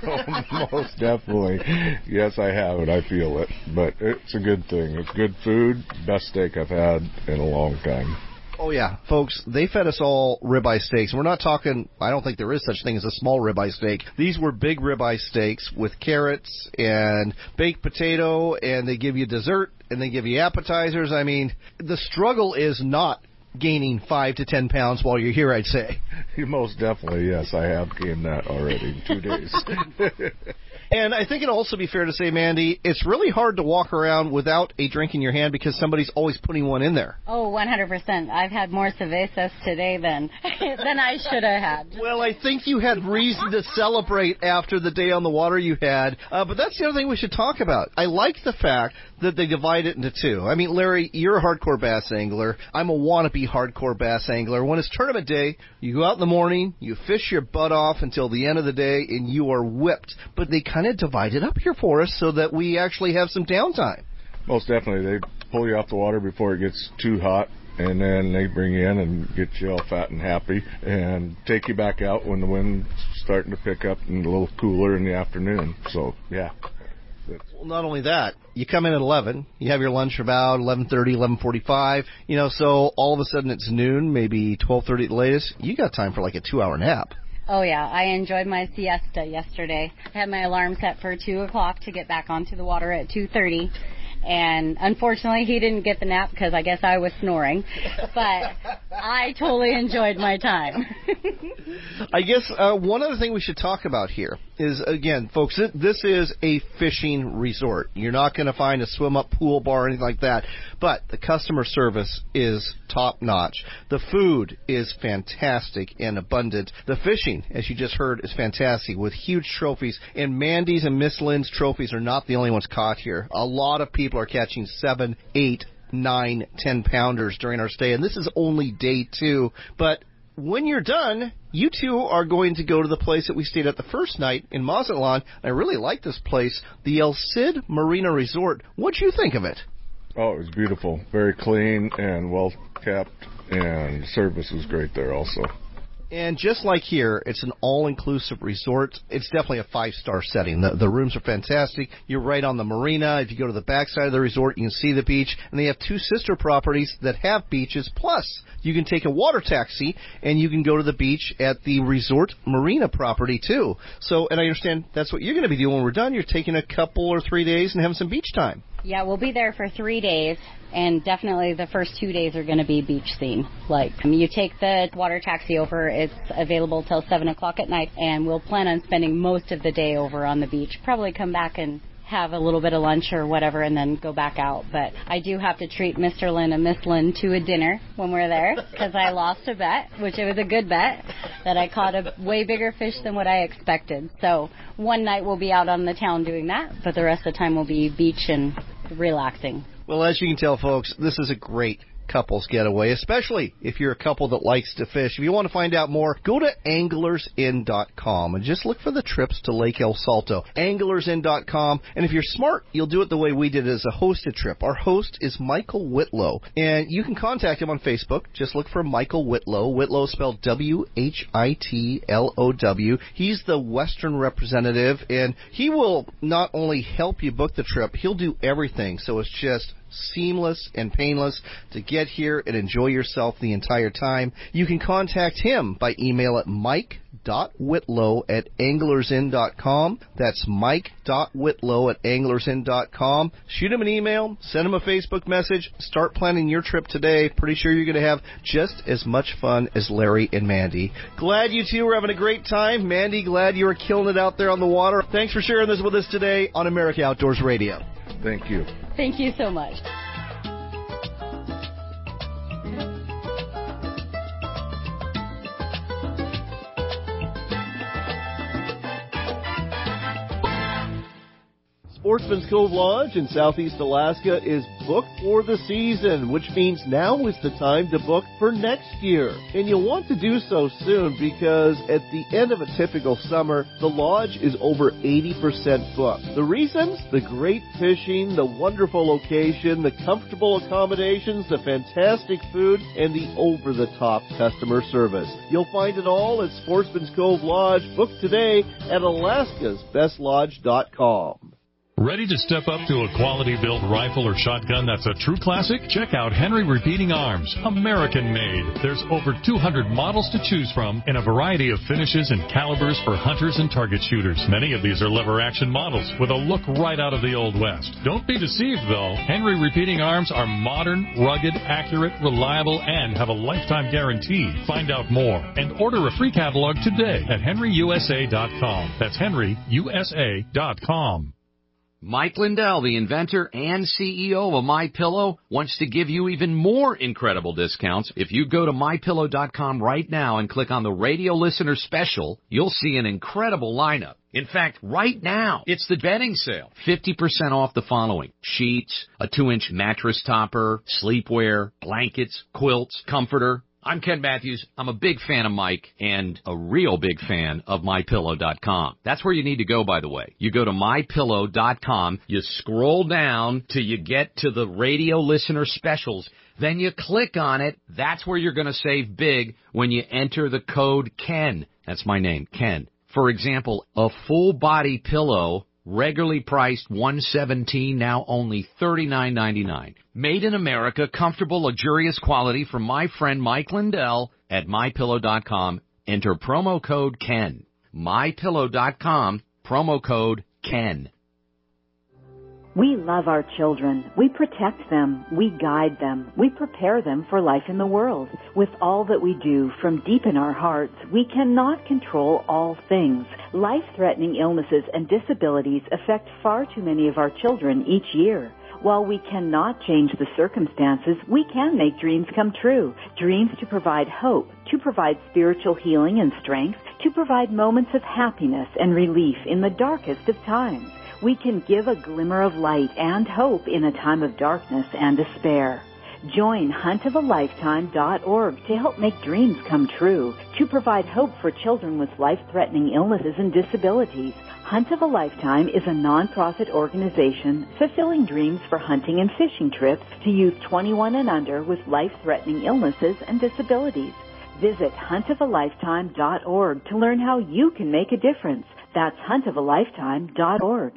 Most definitely. Yes, I have it. I feel it. But it's a good thing. It's good food. Best steak I've had in a long time. Oh, yeah. Folks, they fed us all ribeye steaks. We're not talking, I don't think there is such thing as a small ribeye steak. These were big ribeye steaks with carrots and baked potato, and they give you dessert, and they give you appetizers. I mean, the struggle is not gaining five to ten pounds while you're here, I'd say. Most definitely, yes. I have gained that already in two days. And I think it'd also be fair to say, Mandy, it's really hard to walk around without a drink in your hand because somebody's always putting one in there. Oh, one hundred percent. I've had more cervezas today than than I should have had. Well, I think you had reason to celebrate after the day on the water you had. Uh, but that's the other thing we should talk about. I like the fact that they divide it into two. I mean, Larry, you're a hardcore bass angler. I'm a wannabe hardcore bass angler. When it's tournament day, you go out in the morning, you fish your butt off until the end of the day, and you are whipped. But they kind of divide it up here for us so that we actually have some downtime. Most definitely. They pull you off the water before it gets too hot, and then they bring you in and get you all fat and happy and take you back out when the wind's starting to pick up and a little cooler in the afternoon. So, yeah. Well, not only that, you come in at eleven, you have your lunch about eleven thirty, eleven forty-five, you know, so all of a sudden it's noon, maybe twelve thirty at the latest. You got time for like a two-hour nap. Oh, yeah. I enjoyed my siesta yesterday. I had my alarm set for two o'clock to get back onto the water at two thirty. And unfortunately, he didn't get the nap because I guess I was snoring. But I totally enjoyed my time. I guess uh, one other thing we should talk about here is, again, folks, this is a fishing resort. You're not going to find a swim-up pool bar or anything like that. But the customer service is top-notch. The food is fantastic and abundant. The fishing, as you just heard, is fantastic with huge trophies. And Mandy's and Miss Lynn's trophies are not the only ones caught here. A lot of people are catching seven, eight, nine, ten pounders during our stay, and this is only day two. But when you're done, you two are going to go to the place that we stayed at the first night in Mazatlan. I really like this place, the El Cid Marina Resort. What'd you think of it? Oh, it was beautiful. Very clean and well kept, and service was great there also. And just like here, it's an all-inclusive resort. It's definitely a five-star setting. The, the rooms are fantastic. You're right on the marina. If you go to the backside of the resort, you can see the beach. And they have two sister properties that have beaches. Plus, you can take a water taxi, and you can go to the beach at the resort marina property, too. So, and I understand that's what you're going to be doing when we're done. You're taking a couple or three days and having some beach time. Yeah, we'll be there for three days, and definitely the first two days are going to be beach scene. Like, I mean, you take the water taxi over, it's available till seven o'clock at night, and we'll plan on spending most of the day over on the beach. Probably come back and have a little bit of lunch or whatever and then go back out. But I do have to treat Mister Lynn and Miss Lynn to a dinner when we're there because I lost a bet, which it was a good bet, that I caught a way bigger fish than what I expected. So one night we'll be out on the town doing that, but the rest of the time will be beach and relaxing. Well, as you can tell, folks, this is a great couples getaway, especially if you're a couple that likes to fish. If you want to find out more, go to anglers inn dot com and just look for the trips to Lake El Salto. anglers inn dot com. And if you're smart, you'll do it the way we did as a hosted trip. Our host is Michael Whitlow, and you can contact him on Facebook. Just look for Michael Whitlow. Whitlow spelled W H I T L O W. He's the Western representative, and he will not only help you book the trip, he'll do everything. So it's just seamless and painless to get here and enjoy yourself the entire time. You can contact him by email at mike dot whitlow at anglers inn dot com. That's mike dot whitlow at anglers inn dot com. Shoot him an email, send him a Facebook message, start planning your trip today. Pretty sure you're going to have just as much fun as Larry and Mandy. Glad you two were having a great time. Mandy, glad you were killing it out there on the water. Thanks for sharing this with us today on America Outdoors Radio. Thank you. Thank you so much. Sportsman's Cove Lodge in Southeast Alaska is booked for the season, which means now is the time to book for next year. And you'll want to do so soon because at the end of a typical summer, the lodge is over eighty percent booked. The reasons? The great fishing, the wonderful location, the comfortable accommodations, the fantastic food, and the over-the-top customer service. You'll find it all at Sportsman's Cove Lodge. Book today at alaskas best lodge dot com. Ready to step up to a quality-built rifle or shotgun that's a true classic? Check out Henry Repeating Arms, American-made. There's over two hundred models to choose from in a variety of finishes and calibers for hunters and target shooters. Many of these are lever-action models with a look right out of the Old West. Don't be deceived, though. Henry Repeating Arms are modern, rugged, accurate, reliable, and have a lifetime guarantee. Find out more and order a free catalog today at henry u s a dot com. That's henry u s a dot com. Mike Lindell, the inventor and C E O of MyPillow, wants to give you even more incredible discounts. If you go to my pillow dot com right now and click on the radio listener special, you'll see an incredible lineup. In fact, right now, it's the bedding sale. fifty percent off the following: sheets, a two-inch mattress topper, sleepwear, blankets, quilts, comforter. I'm Ken Matthews. I'm a big fan of Mike and a real big fan of my pillow dot com. That's where you need to go, by the way. You go to my pillow dot com, you scroll down till you get to the radio listener specials, then you click on it. That's where you're going to save big when you enter the code KEN. That's my name, Ken. For example, a full-body pillow, regularly priced one hundred seventeen dollars, now only thirty-nine ninety-nine. Made in America, comfortable, luxurious quality from my friend Mike Lindell at my pillow dot com. Enter promo code KEN. my pillow dot com, promo code KEN. We love our children. We protect them. We guide them. We prepare them for life in the world. With all that we do from deep in our hearts, we cannot control all things. Life-threatening illnesses and disabilities affect far too many of our children each year. While we cannot change the circumstances, we can make dreams come true. Dreams to provide hope, to provide spiritual healing and strength, to provide moments of happiness and relief in the darkest of times. We can give a glimmer of light and hope in a time of darkness and despair. Join hunt of a lifetime dot org to help make dreams come true, to provide hope for children with life-threatening illnesses and disabilities. Hunt of a Lifetime is a non-profit organization fulfilling dreams for hunting and fishing trips to youth twenty-one and under with life-threatening illnesses and disabilities. Visit hunt of a lifetime dot org to learn how you can make a difference. That's hunt of a lifetime dot org.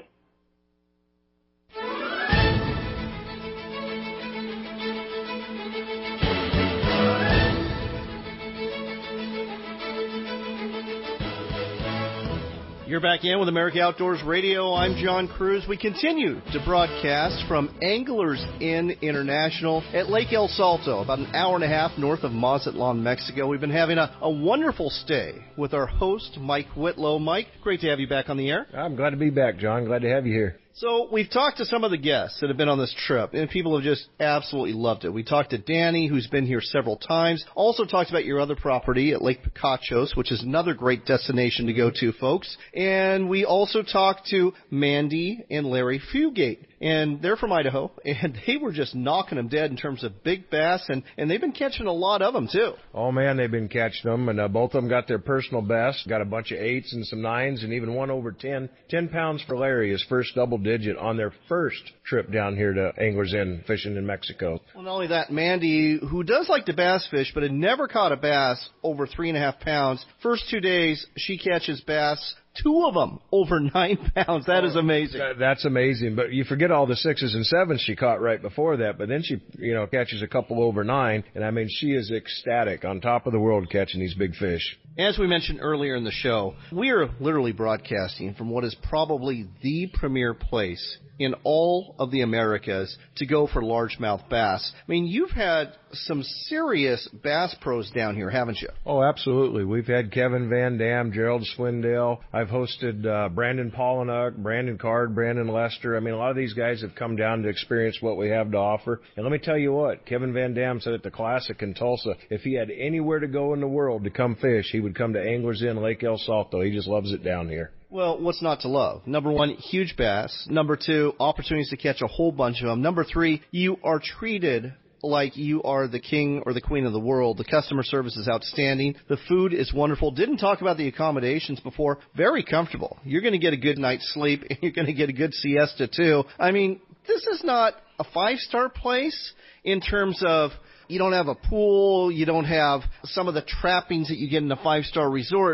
You're back in with America Outdoors Radio. I'm John Cruz. We continue to broadcast from Anglers Inn International at Lake El Salto, about an hour and a half north of Mazatlan, Mexico. We've been having a, a wonderful stay with our host, Mike Whitlow. Mike, great to have you back on the air. I'm glad to be back, John. Glad to have you here. So we've talked to some of the guests that have been on this trip, and people have just absolutely loved it. We talked to Danny, who's been here several times. Also talked about your other property at Lake Picachos, which is another great destination to go to, folks. And we also talked to Mandy and Larry Fugate. And they're from Idaho, and they were just knocking them dead in terms of big bass, and, and they've been catching a lot of them, too. Oh, man, they've been catching them, and uh, both of them got their personal best. Got a bunch of eights and some nines, and even one over ten. Ten pounds for Larry, his first double digit on their first trip down here to Anglers Inn fishing in Mexico. Well, not only that, Mandy, who does like to bass fish, but had never caught a bass over three and a half pounds, first two days, she catches bass, two of them over nine pounds. That is amazing. That, that's amazing. But you forget all the sixes and sevens she caught right before that. But then she, you know, catches a couple over nine. And, I mean, she is ecstatic, on top of the world catching these big fish. As we mentioned earlier in the show, we are literally broadcasting from what is probably the premier place in all of the Americas to go for largemouth bass. I mean, you've had some serious bass pros down here, haven't you? Oh, absolutely. We've had Kevin Van Dam, Gerald Swindale. I've hosted uh, Brandon Pollinuk, Brandon Card, Brandon Lester. I mean, a lot of these guys have come down to experience what we have to offer. And let me tell you what, Kevin Van Dam said at the Classic in Tulsa, if he had anywhere to go in the world to come fish, he would come to Anglers Inn, Lake El Salto. He just loves it down here. Well, what's not to love? Number one, huge bass. Number two, opportunities to catch a whole bunch of them. Number three, you are treated like you are the king or the queen of the world. The customer service is outstanding. The food is wonderful. Didn't talk about the accommodations before. Very comfortable. You're going to get a good night's sleep, and you're going to get a good siesta, too. I mean, this is not a five-star place in terms of you don't have a pool, you don't have some of the trappings that you get in a five-star resort,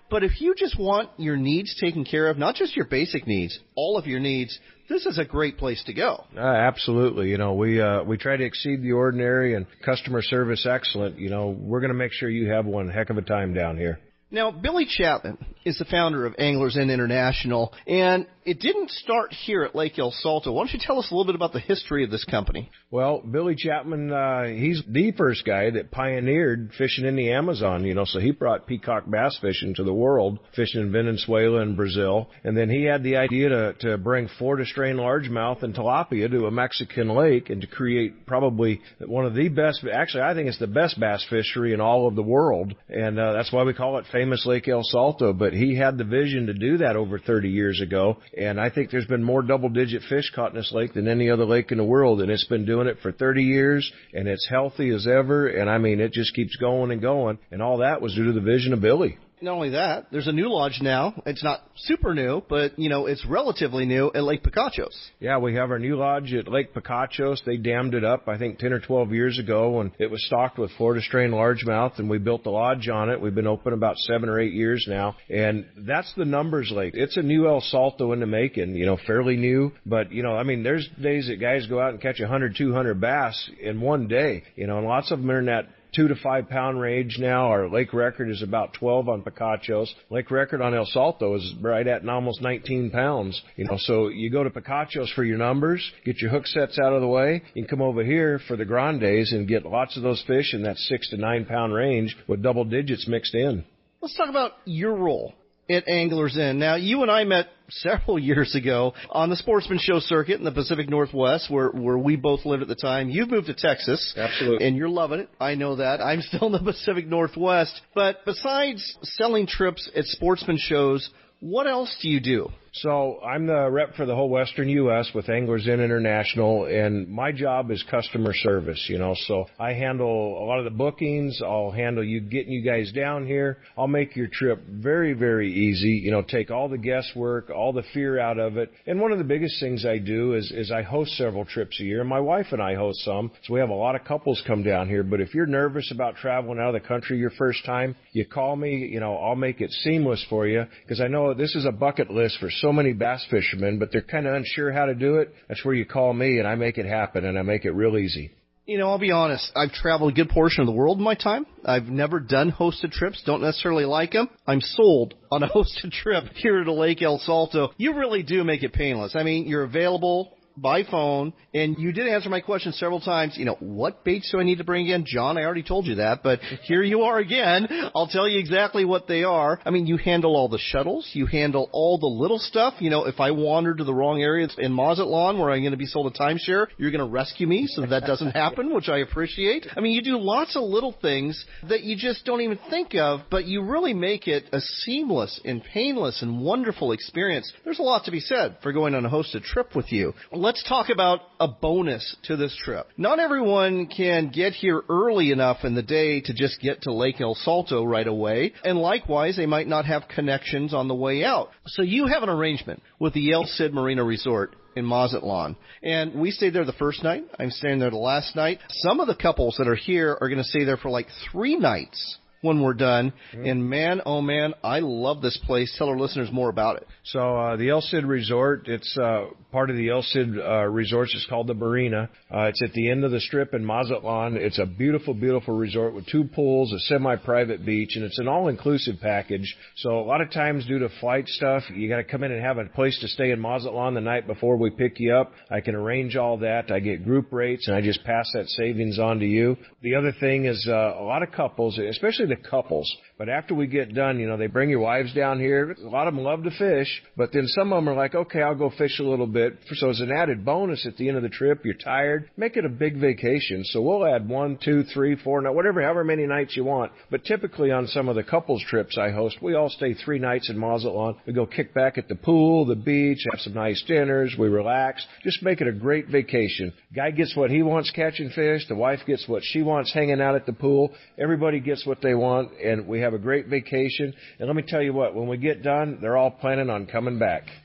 But if you just want your needs taken care of, not just your basic needs, all of your needs, this is a great place to go. Uh, absolutely. You know, we uh, we try to exceed the ordinary and customer service excellent. You know, we're going to make sure you have one heck of a time down here. Now, Billy Chapman is the founder of Anglers Inn International, and it didn't start here at Lake El Salto. Why don't you tell us a little bit about the history of this company? Well, Billy Chapman, uh, he's the first guy that pioneered fishing in the Amazon, you know, so he brought peacock bass fishing to the world, fishing in Venezuela and Brazil. And then he had the idea to, to bring Florida strain largemouth and tilapia to a Mexican lake and to create probably one of the best, actually I think it's the best bass fishery in all of the world. And uh, that's why we call it famous Lake El Salto. But he had the vision to do that over thirty years ago. And I think there's been more double-digit fish caught in this lake than any other lake in the world. And it's been doing it for thirty years, and it's healthy as ever. And, I mean, it just keeps going and going. And all that was due to the vision of Billy. Not only that, there's a new lodge now. It's not super new, but, you know, it's relatively new at Lake Picachos. Yeah, we have our new lodge at Lake Picachos. They dammed it up, I think, ten or twelve years ago, and it was stocked with Florida strain largemouth, and we built the lodge on it. We've been open about seven or eight years now, and that's the numbers lake. It's a new El Salto in the making, you know, fairly new, but, you know, I mean, there's days that guys go out and catch one hundred, two hundred bass in one day, you know, and lots of them are in that two to five pound range now. Our lake record is about twelve on Picachos. Lake record on El Salto is right at almost nineteen pounds. You know, so you go to Picachos for your numbers, get your hook sets out of the way. You can come over here for the grandes and get lots of those fish in that six to nine pound range with double digits mixed in. Let's talk about your role at Anglers Inn. Now, you and I met several years ago on the Sportsman Show circuit in the Pacific Northwest, where, where we both lived at the time. You've moved to Texas. Absolutely. And you're loving it. I know that. I'm still in the Pacific Northwest. But besides selling trips at Sportsman Shows, what else do you do? So I'm the rep for the whole Western U S with Anglers Inn International, and my job is customer service, you know. So I handle a lot of the bookings. I'll handle you getting you guys down here. I'll make your trip very, very easy, you know, take all the guesswork, all the fear out of it. And one of the biggest things I do is, is I host several trips a year. My wife and I host some, so we have a lot of couples come down here. But if you're nervous about traveling out of the country your first time, you call me, you know, I'll make it seamless for you, because I know this is a bucket list for so many bass fishermen, but they're kind of unsure how to do it. That's where you call me, and I make it happen, and I make it real easy. You know, I'll be honest. I've traveled a good portion of the world in my time. I've never done hosted trips. Don't necessarily like them. I'm sold on a hosted trip here to Lake El Salto. You really do make it painless. I mean, you're available by phone, and you did answer my question several times. You know, what baits do I need to bring in? John, I already told you that, but here you are again. I'll tell you exactly what they are. I mean, you handle all the shuttles. You handle all the little stuff. You know, if I wander to the wrong area in Mazatlan where I'm going to be sold a timeshare, you're going to rescue me so that, that doesn't happen, which I appreciate. I mean, you do lots of little things that you just don't even think of, but you really make it a seamless and painless and wonderful experience. There's a lot to be said for going on a hosted trip with you. Let's talk about a bonus to this trip. Not everyone can get here early enough in the day to just get to Lake El Salto right away, and likewise, they might not have connections on the way out. So you have an arrangement with the El Cid Marina Resort in Mazatlan, and we stayed there the first night. I'm staying there the last night. Some of the couples that are here are going to stay there for like three nights when we're done. Mm-hmm. And man, oh man, I love this place. Tell our listeners more about it. So uh, the El Cid Resort, it's uh, part of the El Cid uh, Resorts. It's called the Marina. Uh, it's at the end of the strip in Mazatlan. It's a beautiful, beautiful resort with two pools, a semi-private beach, and it's an all-inclusive package. So a lot of times due to flight stuff, you got to come in and have a place to stay in Mazatlan the night before we pick you up. I can arrange all that. I get group rates, and I just pass that savings on to you. The other thing is uh, a lot of couples, especially the couples, but after we get done, you know, they bring your wives down here. A lot of them love to fish, but then some of them are like, okay, I'll go fish a little bit. So as an added bonus at the end of the trip, you're tired, make it a big vacation. So we'll add one, two, three, four, whatever, however many nights you want. But typically on some of the couples trips I host, we all stay three nights in Mazatlan. We go kick back at the pool, the beach, have some nice dinners, we relax. Just make it a great vacation. Guy gets what he wants catching fish, the wife gets what she wants hanging out at the pool. Everybody gets what they want, and we have a great vacation. And let me tell you what, when we get done, they're all planning on coming back.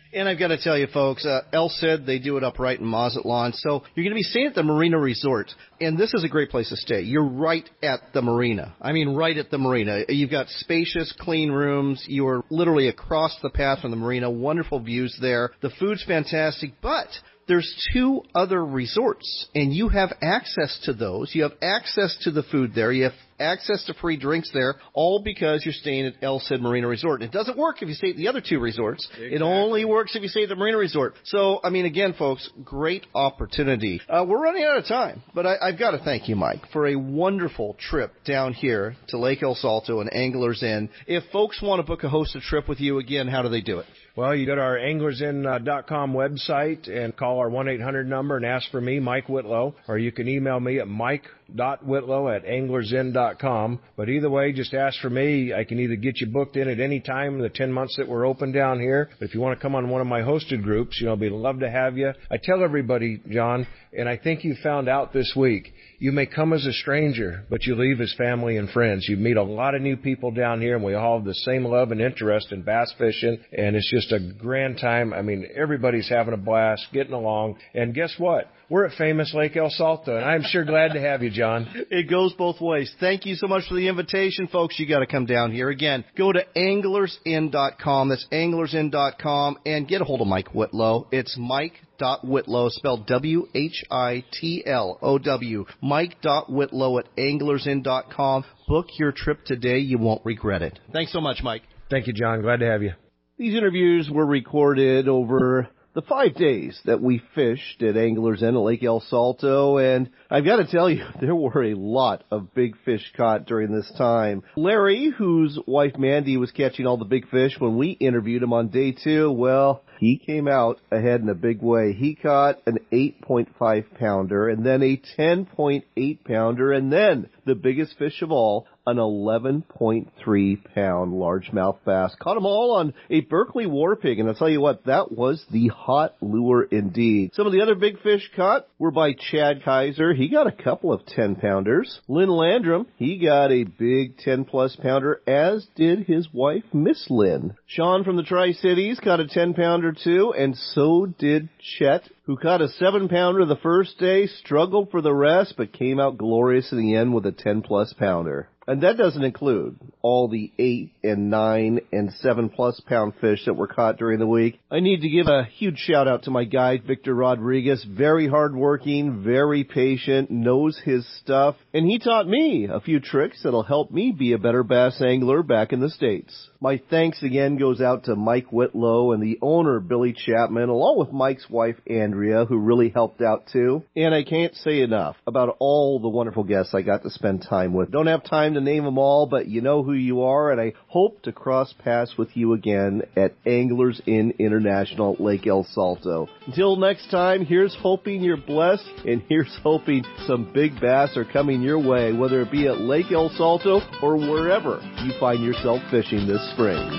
And I've got to tell you, folks, uh, El Cid, they do it up right in Mazatlan. So you're going to be staying at the Marina Resort. And this is a great place to stay. You're right at the marina. I mean, right at the marina. You've got spacious, clean rooms. You are literally across the path from the marina. Wonderful views there. The food's fantastic, but there's two other resorts, and you have access to those. You have access to the food there. You have access to free drinks there, all because you're staying at El Cid Marina Resort. It doesn't work if you stay at the other two resorts. Exactly. It only works if you stay at the Marina Resort. So, I mean, again, folks, great opportunity. Uh, we're running out of time, but I, I've got to thank you, Mike, for a wonderful trip down here to Lake El Salto and Anglers Inn. If folks want to book a hosted trip with you, again, how do they do it? Well, you go to our anglers inn dot com website and call our one eight hundred number and ask for me, Mike Whitlow, or you can email me at mike dot whitlow at anglers inn dot com. But either way, just ask for me. I can either get you booked in at any time in the ten months that we're open down here. But if you want to come on one of my hosted groups, you know, we'd love to have you. I tell everybody, John, and I think you found out this week, you may come as a stranger, but you leave as family and friends. You meet a lot of new people down here, and we all have the same love and interest in bass fishing, and it's just a grand time. I mean, everybody's having a blast, getting along, and guess what? We're at famous Lake El Salto, and I'm sure glad to have you, John. It goes both ways. Thank you so much for the invitation, folks. You got to come down here. Again, go to anglers inn dot com. That's anglers inn dot com, and get a hold of Mike Whitlow. It's Mike dot Whitlow, spelled W H I T L O W. Mike dot Whitlow at anglers inn dot com. Book your trip today. You won't regret it. Thanks so much, Mike. Thank you, John. Glad to have you. These interviews were recorded over the five days that we fished at Anglers Inn at Lake El Salto, and I've got to tell you, there were a lot of big fish caught during this time. Larry, whose wife Mandy was catching all the big fish when we interviewed him on day two, well, he came out ahead in a big way. He caught an eight point five pounder, and then a ten point eight pounder, and then the biggest fish of all, an eleven point three pound largemouth bass. Caught them all on a Berkeley Warpig, and I'll tell you what, that was the hot lure indeed. Some of the other big fish caught were by Chad Kaiser. He got a couple of ten pounders. Lynn Landrum, he got a big ten plus pounder, as did his wife, Miss Lynn. Sean from the Tri-Cities caught a ten pounder too, and so did Chet, who caught a seven pounder the first day, struggled for the rest, but came out glorious in the end with a ten plus pounder. And that doesn't include all the eight and nine and seven plus pound fish that were caught during the week. I need to give a huge shout out to my guide, Victor Rodriguez. Very hardworking, very patient, knows his stuff. And he taught me a few tricks that'll help me be a better bass angler back in the States. My thanks again goes out to Mike Whitlow and the owner, Billy Chapman, along with Mike's wife, Andrea, who really helped out too. And I can't say enough about all the wonderful guests I got to spend time with. Don't have time to name them all, but you know who you are, and I hope to cross paths with you again at Anglers Inn International, Lake El Salto. Until next time, here's hoping you're blessed, and here's hoping some big bass are coming your way, whether it be at Lake El Salto or wherever you find yourself fishing this spring.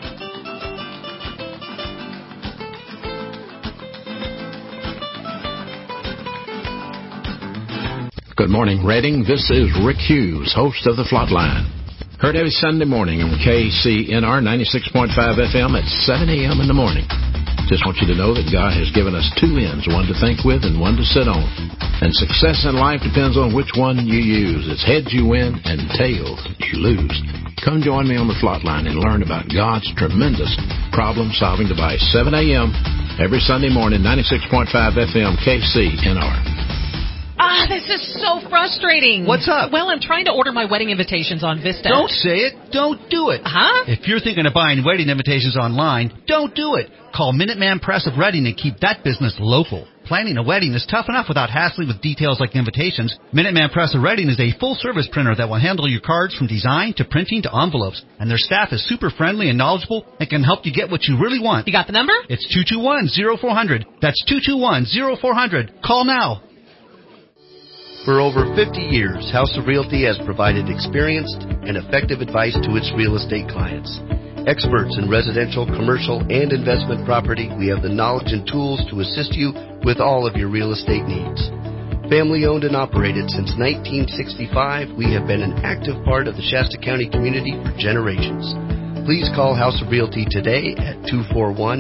Good morning, Redding. This is Rick Hughes, host of The Flatline. Heard every Sunday morning on K C N R ninety-six point five F M at seven a.m. in the morning. Just want you to know that God has given us two ends, one to think with and one to sit on. And success in life depends on which one you use. It's heads you win and tails you lose. Come join me on The Flatline and learn about God's tremendous problem-solving device. seven a.m. every Sunday morning, ninety-six point five F M, K C N R. Ah, this is so frustrating. What's up? Well, I'm trying to order my wedding invitations on Vista. Don't say it. Don't do it. Huh? If you're thinking of buying wedding invitations online, don't do it. Call Minuteman Press of Reading and keep that business local. Planning a wedding is tough enough without hassling with details like invitations. Minuteman Press of Reading is a full-service printer that will handle your cards from design to printing to envelopes. And their staff is super friendly and knowledgeable and can help you get what you really want. You got the number? It's two two one, zero four zero zero. That's two two one, zero four zero zero. Call now. For over fifty years, House of Realty has provided experienced and effective advice to its real estate clients. Experts in residential, commercial, and investment property, we have the knowledge and tools to assist you with all of your real estate needs. Family owned and operated since nineteen sixty-five, we have been an active part of the Shasta County community for generations. Please call House of Realty today at two four one,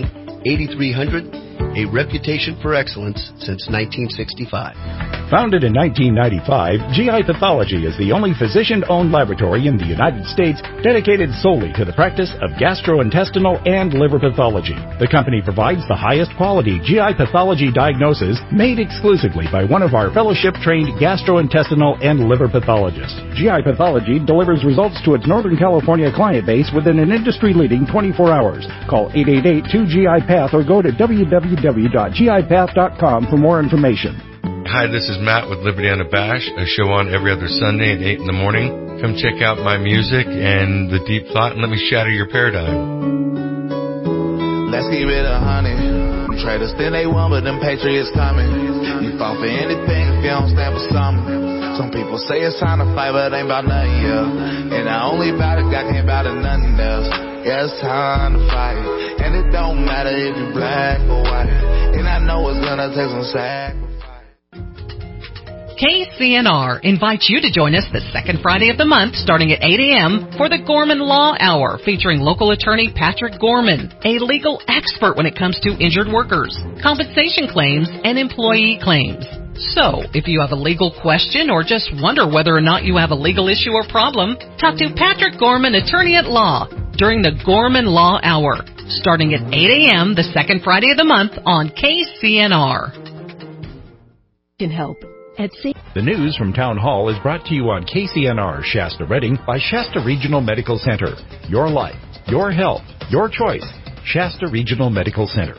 eighty-three hundred, a reputation for excellence since nineteen sixty-five. Founded in nineteen ninety-five, G I Pathology is the only physician-owned laboratory in the United States dedicated solely to the practice of gastrointestinal and liver pathology. The company provides the highest quality G I pathology diagnosis made exclusively by one of our fellowship-trained gastrointestinal and liver pathologists. G I Pathology delivers results to its Northern California client base within an industry-leading twenty-four hours. Call eight eight eight, two G I Path or go to w w w dot g i path dot com for more information. Hi, this is Matt with Liberty Unabashed, a show on every other Sunday at eight in the morning. Come check out my music and the deep thought and let me shatter your paradigm. Let's keep it a hundred. Traders think they won, but them Patriots coming. You fall for anything if you don't stand for something. Some people say it's time to fight, but it ain't about nothing, yeah. And I only bout it, I can't bout it, nothing else. Yeah, it's time to fight. And it don't matter if you black or white. And I know it's gonna take some sacrifice. K C N R invites you to join us the second Friday of the month starting at eight a.m. for the Gorman Law Hour featuring local attorney Patrick Gorman, a legal expert when it comes to injured workers, compensation claims, and employee claims. So, if you have a legal question or just wonder whether or not you have a legal issue or problem, talk to Patrick Gorman, attorney at law, during the Gorman Law Hour starting at eight a.m. the second Friday of the month on K C N R. Can help. At C- the news from Town Hall is brought to you on K C N R Shasta Redding by Shasta Regional Medical Center. Your life, your health, your choice. Shasta Regional Medical Center.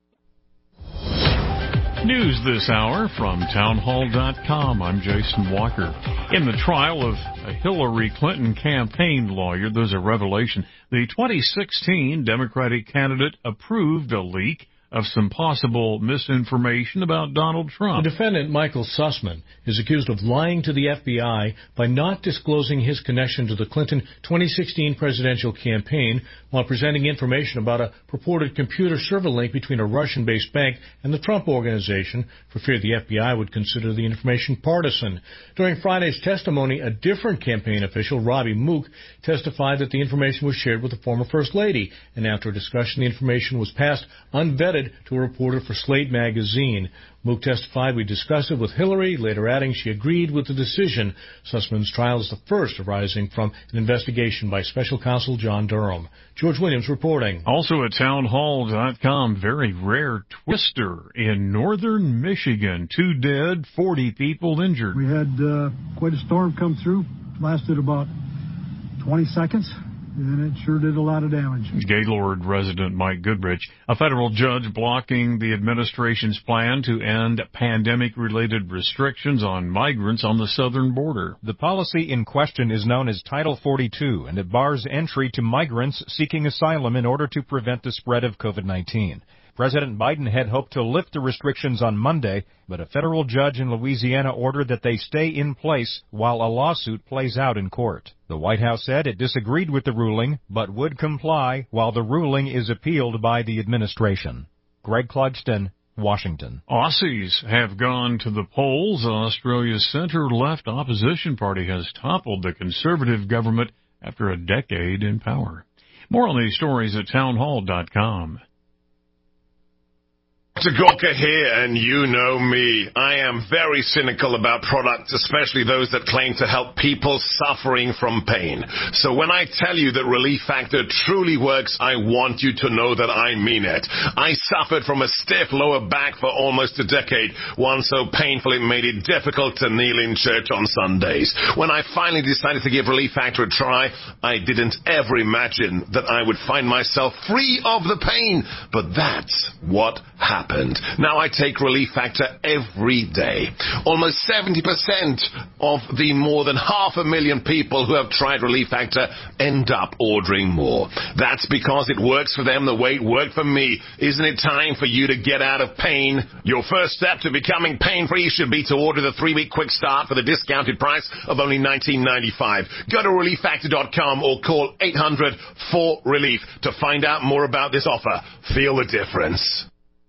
News this hour from town hall dot com. I'm Jason Walker. In the trial of a Hillary Clinton campaign lawyer, there's a revelation. The twenty sixteen Democratic candidate approved a leak of some possible misinformation about Donald Trump. The defendant, Michael Sussman, is accused of lying to the F B I by not disclosing his connection to the Clinton twenty sixteen presidential campaign while presenting information about a purported computer server link between a Russian-based bank and the Trump Organization for fear the F B I would consider the information partisan. During Friday's testimony, a different campaign official, Robbie Mook, testified that the information was shared with the former First Lady, and after a discussion, the information was passed unvetted to a reporter for Slate magazine. Mook testified, "We discussed it with Hillary," later adding she agreed with the decision. Sussman's trial is the first arising from an investigation by Special Counsel John Durham. George Williams reporting. Also at town hall dot com, very rare twister in northern Michigan. Two dead, forty people injured. We had uh, quite a storm come through, lasted about twenty seconds. And it sure did a lot of damage. Gaylord resident Mike Goodrich. A federal judge blocking the administration's plan to end pandemic-related restrictions on migrants on the southern border. The policy in question is known as Title forty-two, and it bars entry to migrants seeking asylum in order to prevent the spread of COVID nineteen. President Biden had hoped to lift the restrictions on Monday, but a federal judge in Louisiana ordered that they stay in place while a lawsuit plays out in court. The White House said it disagreed with the ruling, but would comply while the ruling is appealed by the administration. Greg Clugston, Washington. Aussies have gone to the polls. Australia's centre-left opposition party has toppled the Conservative government after a decade in power. More on these stories at town hall dot com. Doctor Gorka here, and you know me. I am very cynical about products, especially those that claim to help people suffering from pain. So when I tell you that Relief Factor truly works, I want you to know that I mean it. I suffered from a stiff lower back for almost a decade, one so painful it made it difficult to kneel in church on Sundays. When I finally decided to give Relief Factor a try, I didn't ever imagine that I would find myself free of the pain. But that's what happened. Now I take Relief Factor every day. Almost seventy percent of the more than half a million people who have tried Relief Factor end up ordering more. That's because it works for them the way it worked for me. Isn't it time for you to get out of pain? Your first step to becoming pain-free should be to order the three-week quick start for the discounted price of only nineteen ninety-five. Go to relief factor dot com or call eight hundred four relief to find out more about this offer. Feel the difference.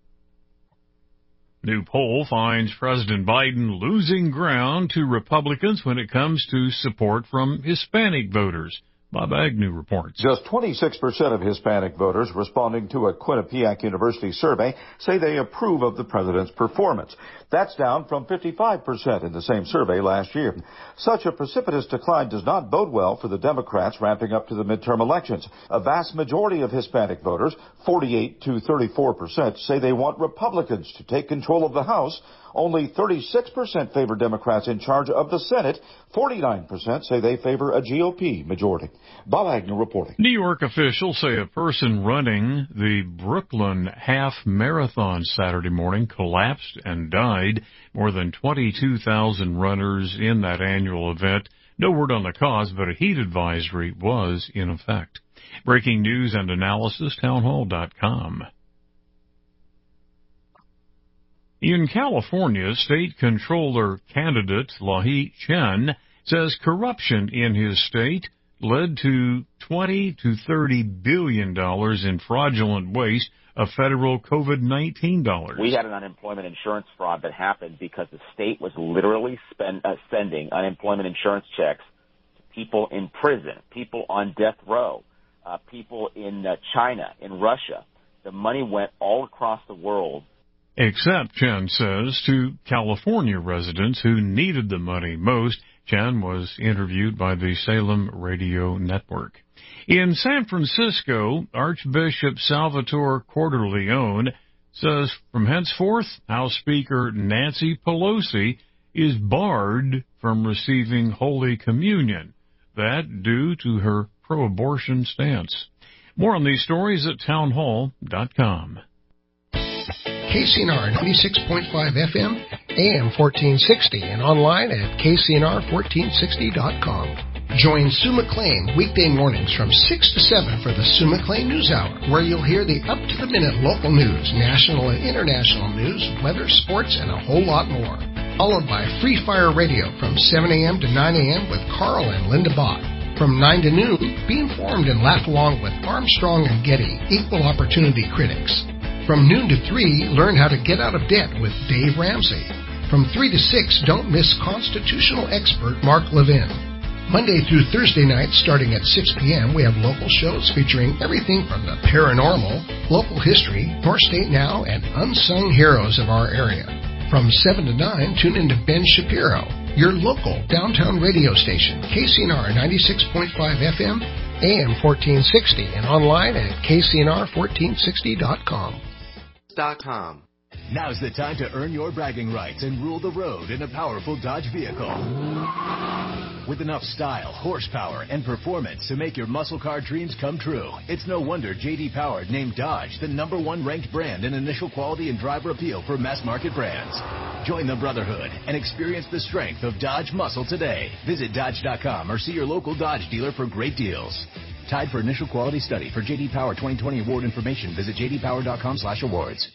New poll finds President Biden losing ground to Republicans when it comes to support from Hispanic voters. Bob Agnew reports. Just twenty-six percent of Hispanic voters responding to a Quinnipiac University survey say they approve of the president's performance. That's down from fifty-five percent in the same survey last year. Such a precipitous decline does not bode well for the Democrats ramping up to the midterm elections. A vast majority of Hispanic voters, forty-eight to thirty-four percent, say they want Republicans to take control of the House. Only thirty-six percent favor Democrats in charge of the Senate. forty-nine percent say they favor a G O P majority. Bob Agnew reporting. New York officials say a person running the Brooklyn Half Marathon Saturday morning collapsed and died. More than twenty-two thousand runners in that annual event. No word on the cause, but a heat advisory was in effect. Breaking news and analysis, townhall dot com. In California, state controller candidate Lahi Chen says corruption in his state led to twenty to thirty billion dollars in fraudulent waste of federal COVID nineteen dollars. We had an unemployment insurance fraud that happened because the state was literally spend, uh, sending unemployment insurance checks to people in prison, people on death row, uh, people in uh, China, in Russia. The money went all across the world. Except, Chen says, to California residents who needed the money most. Chen was interviewed by the Salem Radio Network. In San Francisco, Archbishop Salvatore Cordileone says from henceforth, House Speaker Nancy Pelosi is barred from receiving Holy Communion. That due to her pro-abortion stance. More on these stories at townhall dot com. K C N R ninety-six point five F M, A M fourteen sixty, and online at K C N R fourteen sixty dot com. Join Sue McLean weekday mornings from six to seven for the Sue McLean News Hour, where you'll hear the up-to-the-minute local news, national and international news, weather, sports, and a whole lot more. Followed by Free Fire Radio from seven a.m. to nine a.m. with Carl and Linda Bott. From nine to noon, be informed and laugh along with Armstrong and Getty, equal opportunity critics. From noon to three, learn how to get out of debt with Dave Ramsey. From three to six, don't miss constitutional expert Mark Levin. Monday through Thursday nights, starting at six p.m., we have local shows featuring everything from the paranormal, local history, North State Now, and unsung heroes of our area. From seven to nine, tune into Ben Shapiro, your local downtown radio station, K C N R ninety-six point five F M, A M fourteen sixty, and online at K C N R fourteen sixty dot com. Com. Now's the time to earn your bragging rights and rule the road in a powerful Dodge vehicle. With enough style, horsepower, and performance to make your muscle car dreams come true, it's no wonder J D Power named Dodge the number one ranked brand in initial quality and driver appeal for mass market brands. Join the brotherhood and experience the strength of Dodge muscle today. Visit Dodge dot com or see your local Dodge dealer for great deals. Tied for initial quality study. For J D Power twenty twenty award information, visit j d power dot com slash awards.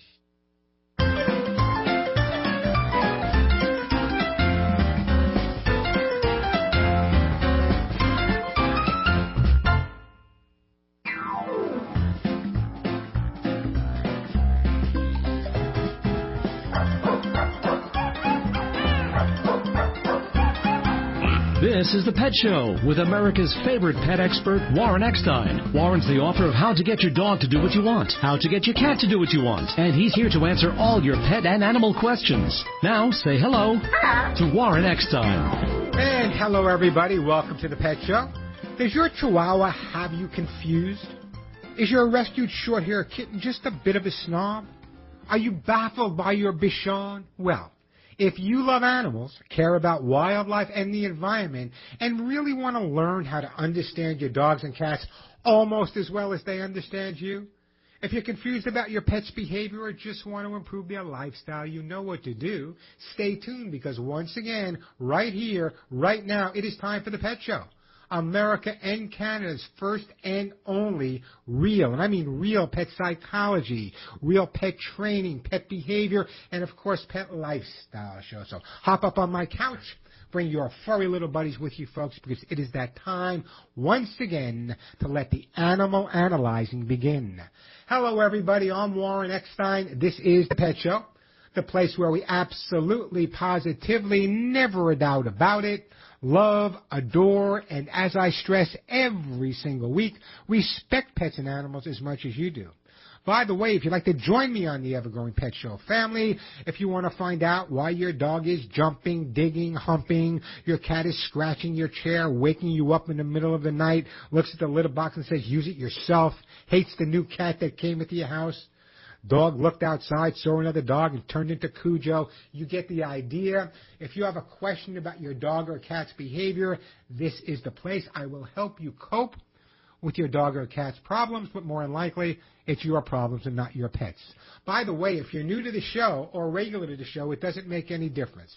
This is The Pet Show with America's favorite pet expert, Warren Eckstein. Warren's the author of How to Get Your Dog to Do What You Want, How to Get Your Cat to Do What You Want, and he's here to answer all your pet and animal questions. Now, say hello, hello. to Warren Eckstein. And hello, everybody. Welcome to The Pet Show. Does your Chihuahua have you confused? Is your rescued short-haired kitten just a bit of a snob? Are you baffled by your Bichon? Well, if you love animals, care about wildlife and the environment, and really want to learn how to understand your dogs and cats almost as well as they understand you, if you're confused about your pet's behavior or just want to improve their lifestyle, you know what to do. Stay tuned, because once again, right here, right now, it is time for The Pet Show. America and Canada's first and only real, and I mean real, pet psychology, real pet training, pet behavior, and of course pet lifestyle show. So hop up on my couch, bring your furry little buddies with you, folks, because it is that time once again to let the animal analyzing begin. Hello, everybody. I'm Warren Eckstein. This is The Pet Show. the place where we absolutely, positively, never a doubt about it, love, adore, and as I stress every single week, respect pets and animals as much as you do. By the way, if you'd like to join me on the Ever-Growing Pet Show family, if you want to find out why your dog is jumping, digging, humping, your cat is scratching your chair, waking you up in the middle of the night, looks at the litter box and says, use it yourself, hates the new cat that came into your house, dog looked outside, saw another dog, and turned into Cujo. You get the idea. If you have a question about your dog or cat's behavior, this is the place. I will help you cope with your dog or cat's problems, but more than likely, it's your problems and not your pet's. By the way, if you're new to the show or regular to the show, it doesn't make any difference.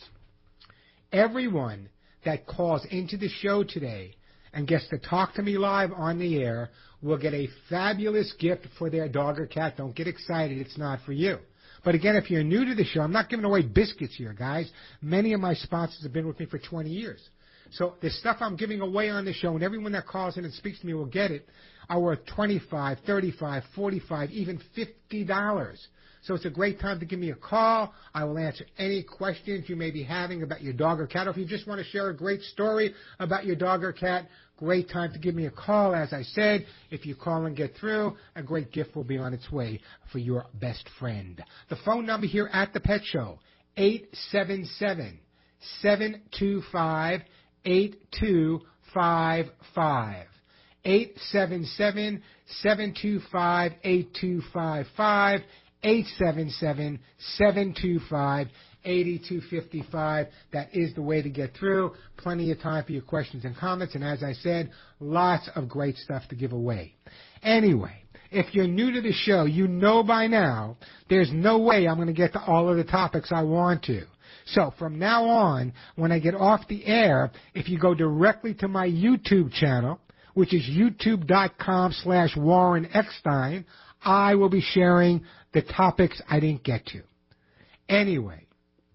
Everyone that calls into the show today and gets to talk to me live on the air will get a fabulous gift for their dog or cat. Don't get excited. It's not for you. But again, if you're new to the show, I'm not giving away biscuits here, guys. Many of my sponsors have been with me for twenty years. So the stuff I'm giving away on the show, and everyone that calls in and speaks to me will get it, are worth twenty-five dollars, thirty-five dollars, forty-five dollars, even fifty dollars. So it's a great time to give me a call. I will answer any questions you may be having about your dog or cat. Or if you just want to share a great story about your dog or cat, great time to give me a call. As I said, if you call and get through, a great gift will be on its way for your best friend. The phone number here at the Pet Show, eight seven seven, seven two five, eight two five five. eight seven seven, seven two five, eight two five five. eight seven seven, seven two five, eight two five five. That is the way to get through. Plenty of time for your questions and comments. And as I said, lots of great stuff to give away. Anyway, if you're new to the show, you know by now there's no way I'm going to get to all of the topics I want to. So from now on, when I get off the air, if you go directly to my YouTube channel, which is youtube.com slash Warren Eckstein, I will be sharing the topics I didn't get to. Anyway,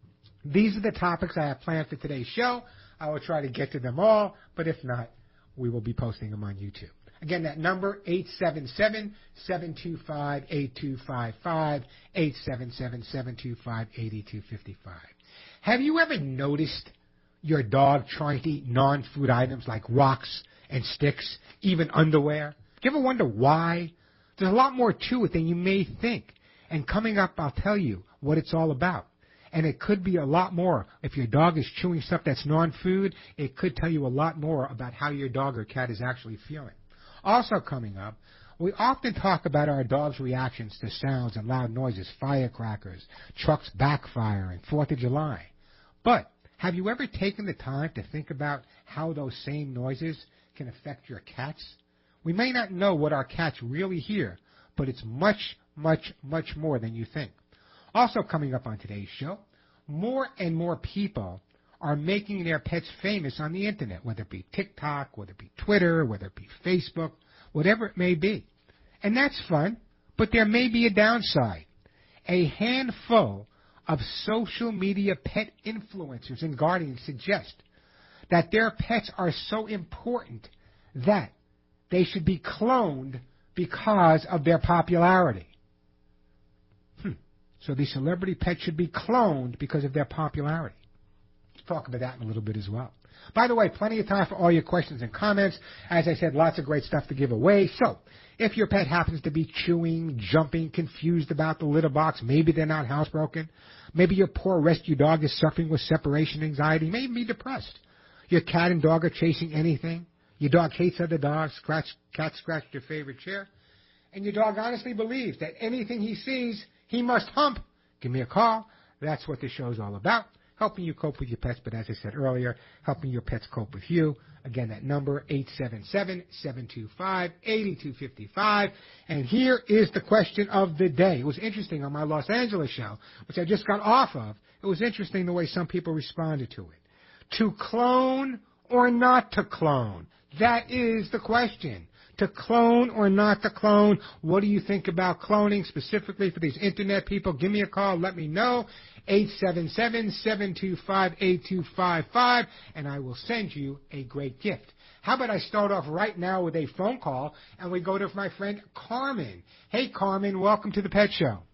these are the topics I have planned for today's show. I will try to get to them all, but if not, we will be posting them on YouTube. Again, that number, eight seven seven, seven two five, eight two five five, eight seven seven, seven two five, eight two five five. Have you ever noticed your dog trying to eat non-food items like rocks and sticks, even underwear? Do you ever wonder why? There's a lot more to it than you may think. And coming up, I'll tell you what it's all about. And it could be a lot more. If your dog is chewing stuff that's non-food, it could tell you a lot more about how your dog or cat is actually feeling. Also coming up, we often talk about our dog's reactions to sounds and loud noises, firecrackers, trucks backfiring, fourth of July. But have you ever taken the time to think about how those same noises can affect your cats? We may not know what our cats really hear, but it's much, much, much more than you think. Also coming up on today's show, more and more people are making their pets famous on the Internet, whether it be TikTok, whether it be Twitter, whether it be Facebook, whatever it may be. And that's fun, but there may be a downside. A handful of social media pet influencers and guardians suggest that their pets are so important that they should be cloned because of their popularity. Hmm. So the celebrity pet should be cloned because of their popularity. Let's talk about that in a little bit as well. By the way, plenty of time for all your questions and comments. As I said, lots of great stuff to give away. So if your pet happens to be chewing, jumping, confused about the litter box, maybe they're not housebroken, maybe your poor rescue dog is suffering with separation anxiety, maybe be depressed. Your cat and dog are chasing anything. Your dog hates other dogs, scratch, cat scratched your favorite chair, and your dog honestly believes that anything he sees, he must hump. Give me a call. That's what this show's all about, helping you cope with your pets, but as I said earlier, helping your pets cope with you. Again, that number, eight seven seven, seven two five, eight two five five. And here is the question of the day. It was interesting on my Los Angeles show, which I just got off of. It was interesting the way some people responded to it. To clone or not to clone? That is the question. To clone or not to clone? What do you think about cloning, specifically for these Internet people? Give me a call. Let me know. eight seven seven, seven two five, eight two five five, and I will send you a great gift. How about I start off right now with a phone call, and we go to my friend Carmen. Hey, Carmen, welcome to the Pet Show.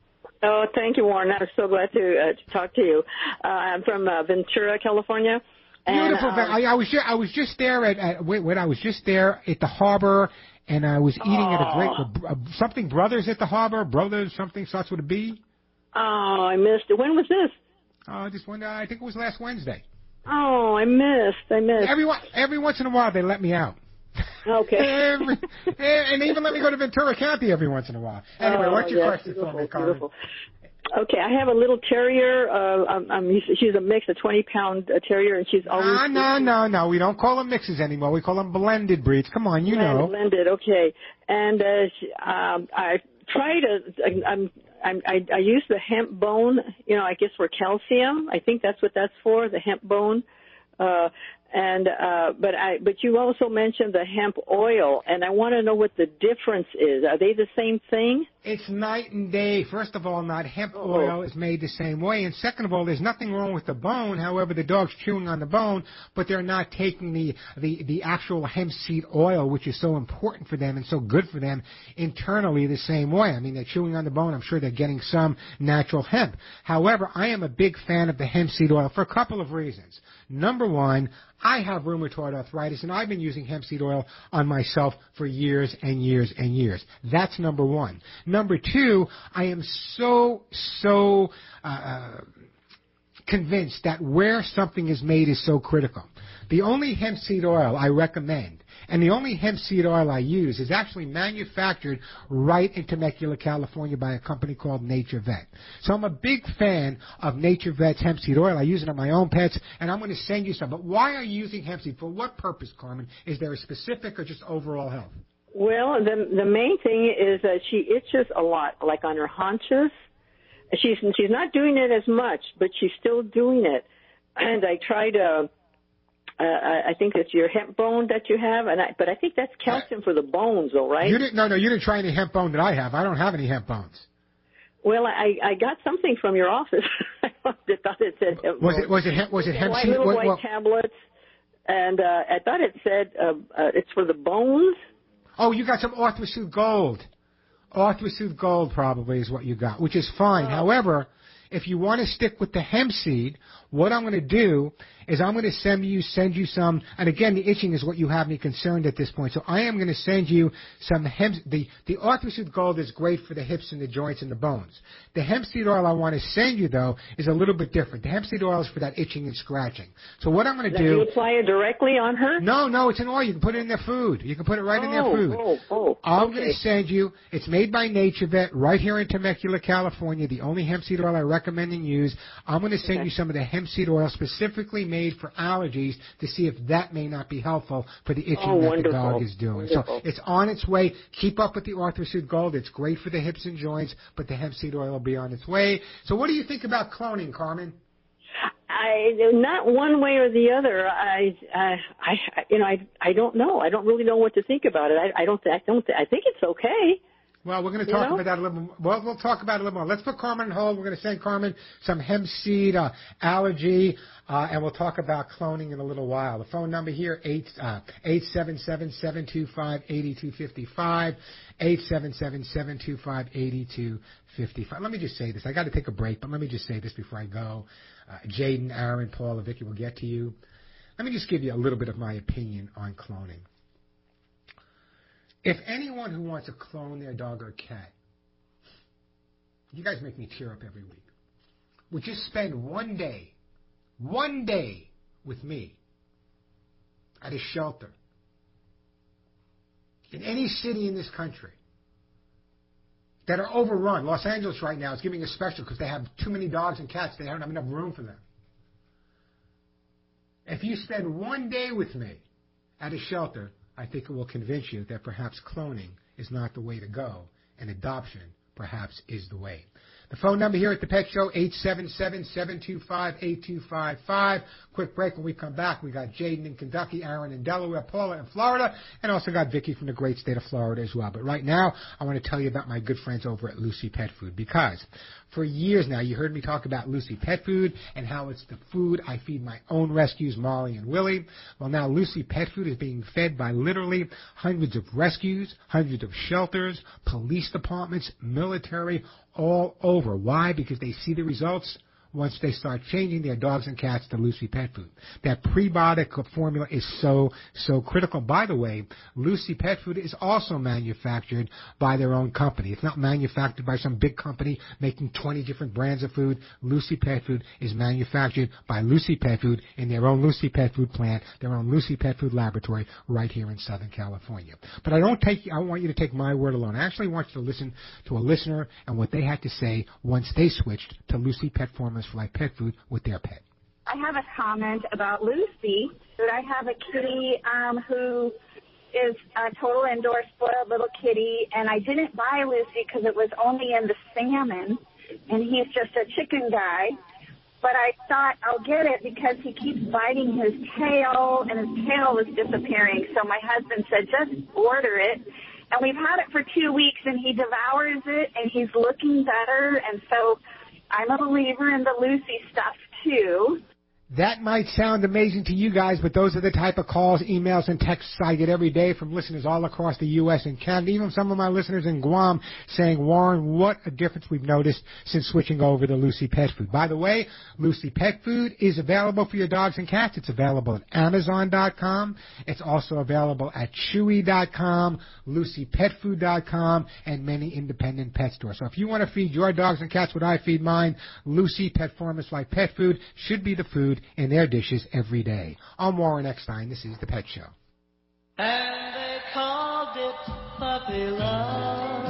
Oh, thank you, Warren. I'm so glad to, uh, to talk to you. Uh, I'm from uh, Ventura, California. And, Beautiful. um, I, I was just, I was just there at, at wait, when I was just there at the harbor, and I was eating at a great uh, something Brothers at the harbor. Brothers something starts with a B. Oh, I missed it. When was this? Uh, just one. Uh, I think it was last Wednesday. Oh, I missed. I missed. Every every once in a while they let me out. Okay. every, and they even let me go to Ventura County every once in a while. Anyway, oh, what's your yes, question for me, Carmen? Beautiful. Okay, I have a little terrier. Uh, um, um, she's a mix, a twenty-pound uh, terrier, and she's always... No, no, no, no. We don't call them mixes anymore. We call them blended breeds. Come on, you blended, know. Blended, okay. And uh, she, um, I try to... I'm, I'm, I, I use the hemp bone, you know, I guess for calcium. I think that's what that's for, the hemp bone. Uh, and uh, but I but you also mentioned the hemp oil, and I want to know what the difference is. Are they the same thing? It's night and day. First of all, not hemp Oh. oil is made the same way, and second of all, there's nothing wrong with the bone. However, the dog's chewing on the bone, but they're not taking the the the actual hemp seed oil, which is so important for them and so good for them internally, the same way. I mean, they're chewing on the bone. I'm sure they're getting some natural hemp. However, I am a big fan of the hemp seed oil for a couple of reasons. Number one, I have rheumatoid arthritis, and I've been using hemp seed oil on myself for years and years and years. That's number one. Number two, I am so, so uh, convinced that where something is made is so critical. The only hemp seed oil I recommend, and the only hemp seed oil I use, is actually manufactured right in Temecula, California by a company called Nature Vet. So I'm a big fan of Nature Vet's hemp seed oil. I use it on my own pets, and I'm going to send you some. But why are you using hemp seed? For what purpose, Carmen? Is there a specific or just overall health? Well, the the main thing is that she itches a lot, like on her haunches. She's she's not doing it as much, but she's still doing it. And I try to... Uh, I think it's your hemp bone that you have, and I, but I think that's calcium for the bones, though, right? You didn't, no, no, you didn't try any hemp bone that I have. I don't have any hemp bones. Well, I, I got something from your office. I thought it said hemp Was bone. it was it hemp, was it hemp white, seed? little What, white what? tablets, and uh, I thought it said uh, uh, it's for the bones. Oh, you got some Orthosooth Gold. Orthosooth Gold probably is what you got, which is fine. Oh. However, if you want to stick with the hemp seed, what I'm going to do is I'm going to send you send you some, and again, the itching is what you have me concerned at this point. So I am going to send you some hemp. The the Orthosooth Gold is great for the hips and the joints and the bones. The hemp seed oil I want to send you though is a little bit different. The hemp seed oil is for that itching and scratching. So what I'm going to Now, do? do you apply it directly on her? No, no, it's an oil. You can put it in their food. You can put it right oh, in their food. Oh, oh, I'm okay. going to send you. It's made by Nature Vet right here in Temecula, California. The only hemp seed oil I recommend and use. I'm going to send Okay. you some of the hemp seed oil specifically made for allergies to see if that may not be helpful for the itching Oh, that wonderful. the dog is doing. Wonderful. So it's on its way. Keep up with the Orthosooth Gold. It's great for the hips and joints, but the hemp seed oil will be on its way. So what do you think about cloning, Carmen? I not one way or the other. I, I, I, you know, I, I don't know. I don't really know what to think about it. I, I don't, I don't, I think it's okay. Well, we're going to You talk know? about that a little more. Well, we'll talk about it a little more. Let's put Carmen on hold. We're going to send Carmen some hemp seed uh, allergy, uh, and we'll talk about cloning in a little while. The phone number here, eight seven seven, seven two five, eight two five five, eight seven seven, seven two five, eight two five five. Let me just say this. I got to take a break, but let me just say this before I go. Uh, Jaden, Aaron, Paul, and Vicky will get to you. Let me just give you a little bit of my opinion on cloning. If anyone who wants to clone their dog or cat, you guys make me tear up every week, would just spend one day, one day with me at a shelter in any city in this country that are overrun. Los Angeles right now is giving a special because they have too many dogs and cats. They don't have enough room for them. If you spend one day with me at a shelter, I think it will convince you that perhaps cloning is not the way to go, and adoption perhaps is the way. The phone number here at the Pet Show, eight seven seven, seven two five, eight two five five. Quick break. When we come back, we got Jaden in Kentucky, Aaron in Delaware, Paula in Florida, and also got Vicky from the great state of Florida as well. But right now, I want to tell you about my good friends over at Lucy Pet Food, because for years now, you heard me talk about Lucy Pet Food and how it's the food I feed my own rescues, Molly and Willie. Well, now Lucy Pet Food is being fed by literally hundreds of rescues, hundreds of shelters, police departments, military, all over. Why? Because they see the results once they start changing their dogs and cats to Lucy Pet Food. That prebiotic formula is so, so critical. By the way, Lucy Pet Food is also manufactured by their own company. It's not manufactured by some big company making twenty different brands of food. Lucy Pet Food is manufactured by Lucy Pet Food in their own Lucy Pet Food plant, their own Lucy Pet Food laboratory right here in Southern California. But I don't take, I want you to take my word alone. I actually want you to listen to a listener and what they had to say once they switched to Lucy Pet Formulas for Life Pet Food with their pet. I have a comment about Lucy. That I have a kitty um, who is a total indoor spoiled little kitty, and I didn't buy Lucy because it was only in the salmon, and he's just a chicken guy. But I thought I'll get it because he keeps biting his tail, and his tail was disappearing. So my husband said, just order it. And we've had it for two weeks, and he devours it, and he's looking better, and so I'm a believer in the Lucy stuff, too. That might sound amazing to you guys, but those are the type of calls, emails, and texts I get every day from listeners all across the U S and Canada, even some of my listeners in Guam saying, Warren, what a difference we've noticed since switching over to Lucy Pet Food. By the way, Lucy Pet Food is available for your dogs and cats. It's available at Amazon dot com. It's also available at Chewy dot com, Lucy Pet Food dot com, and many independent pet stores. So if you want to feed your dogs and cats what I feed mine, Lucy Pet Formulas like Pet Food should be the food in their dishes every day. I'm Warren Eckstein. This is The Pet Show. And they called it puppy love.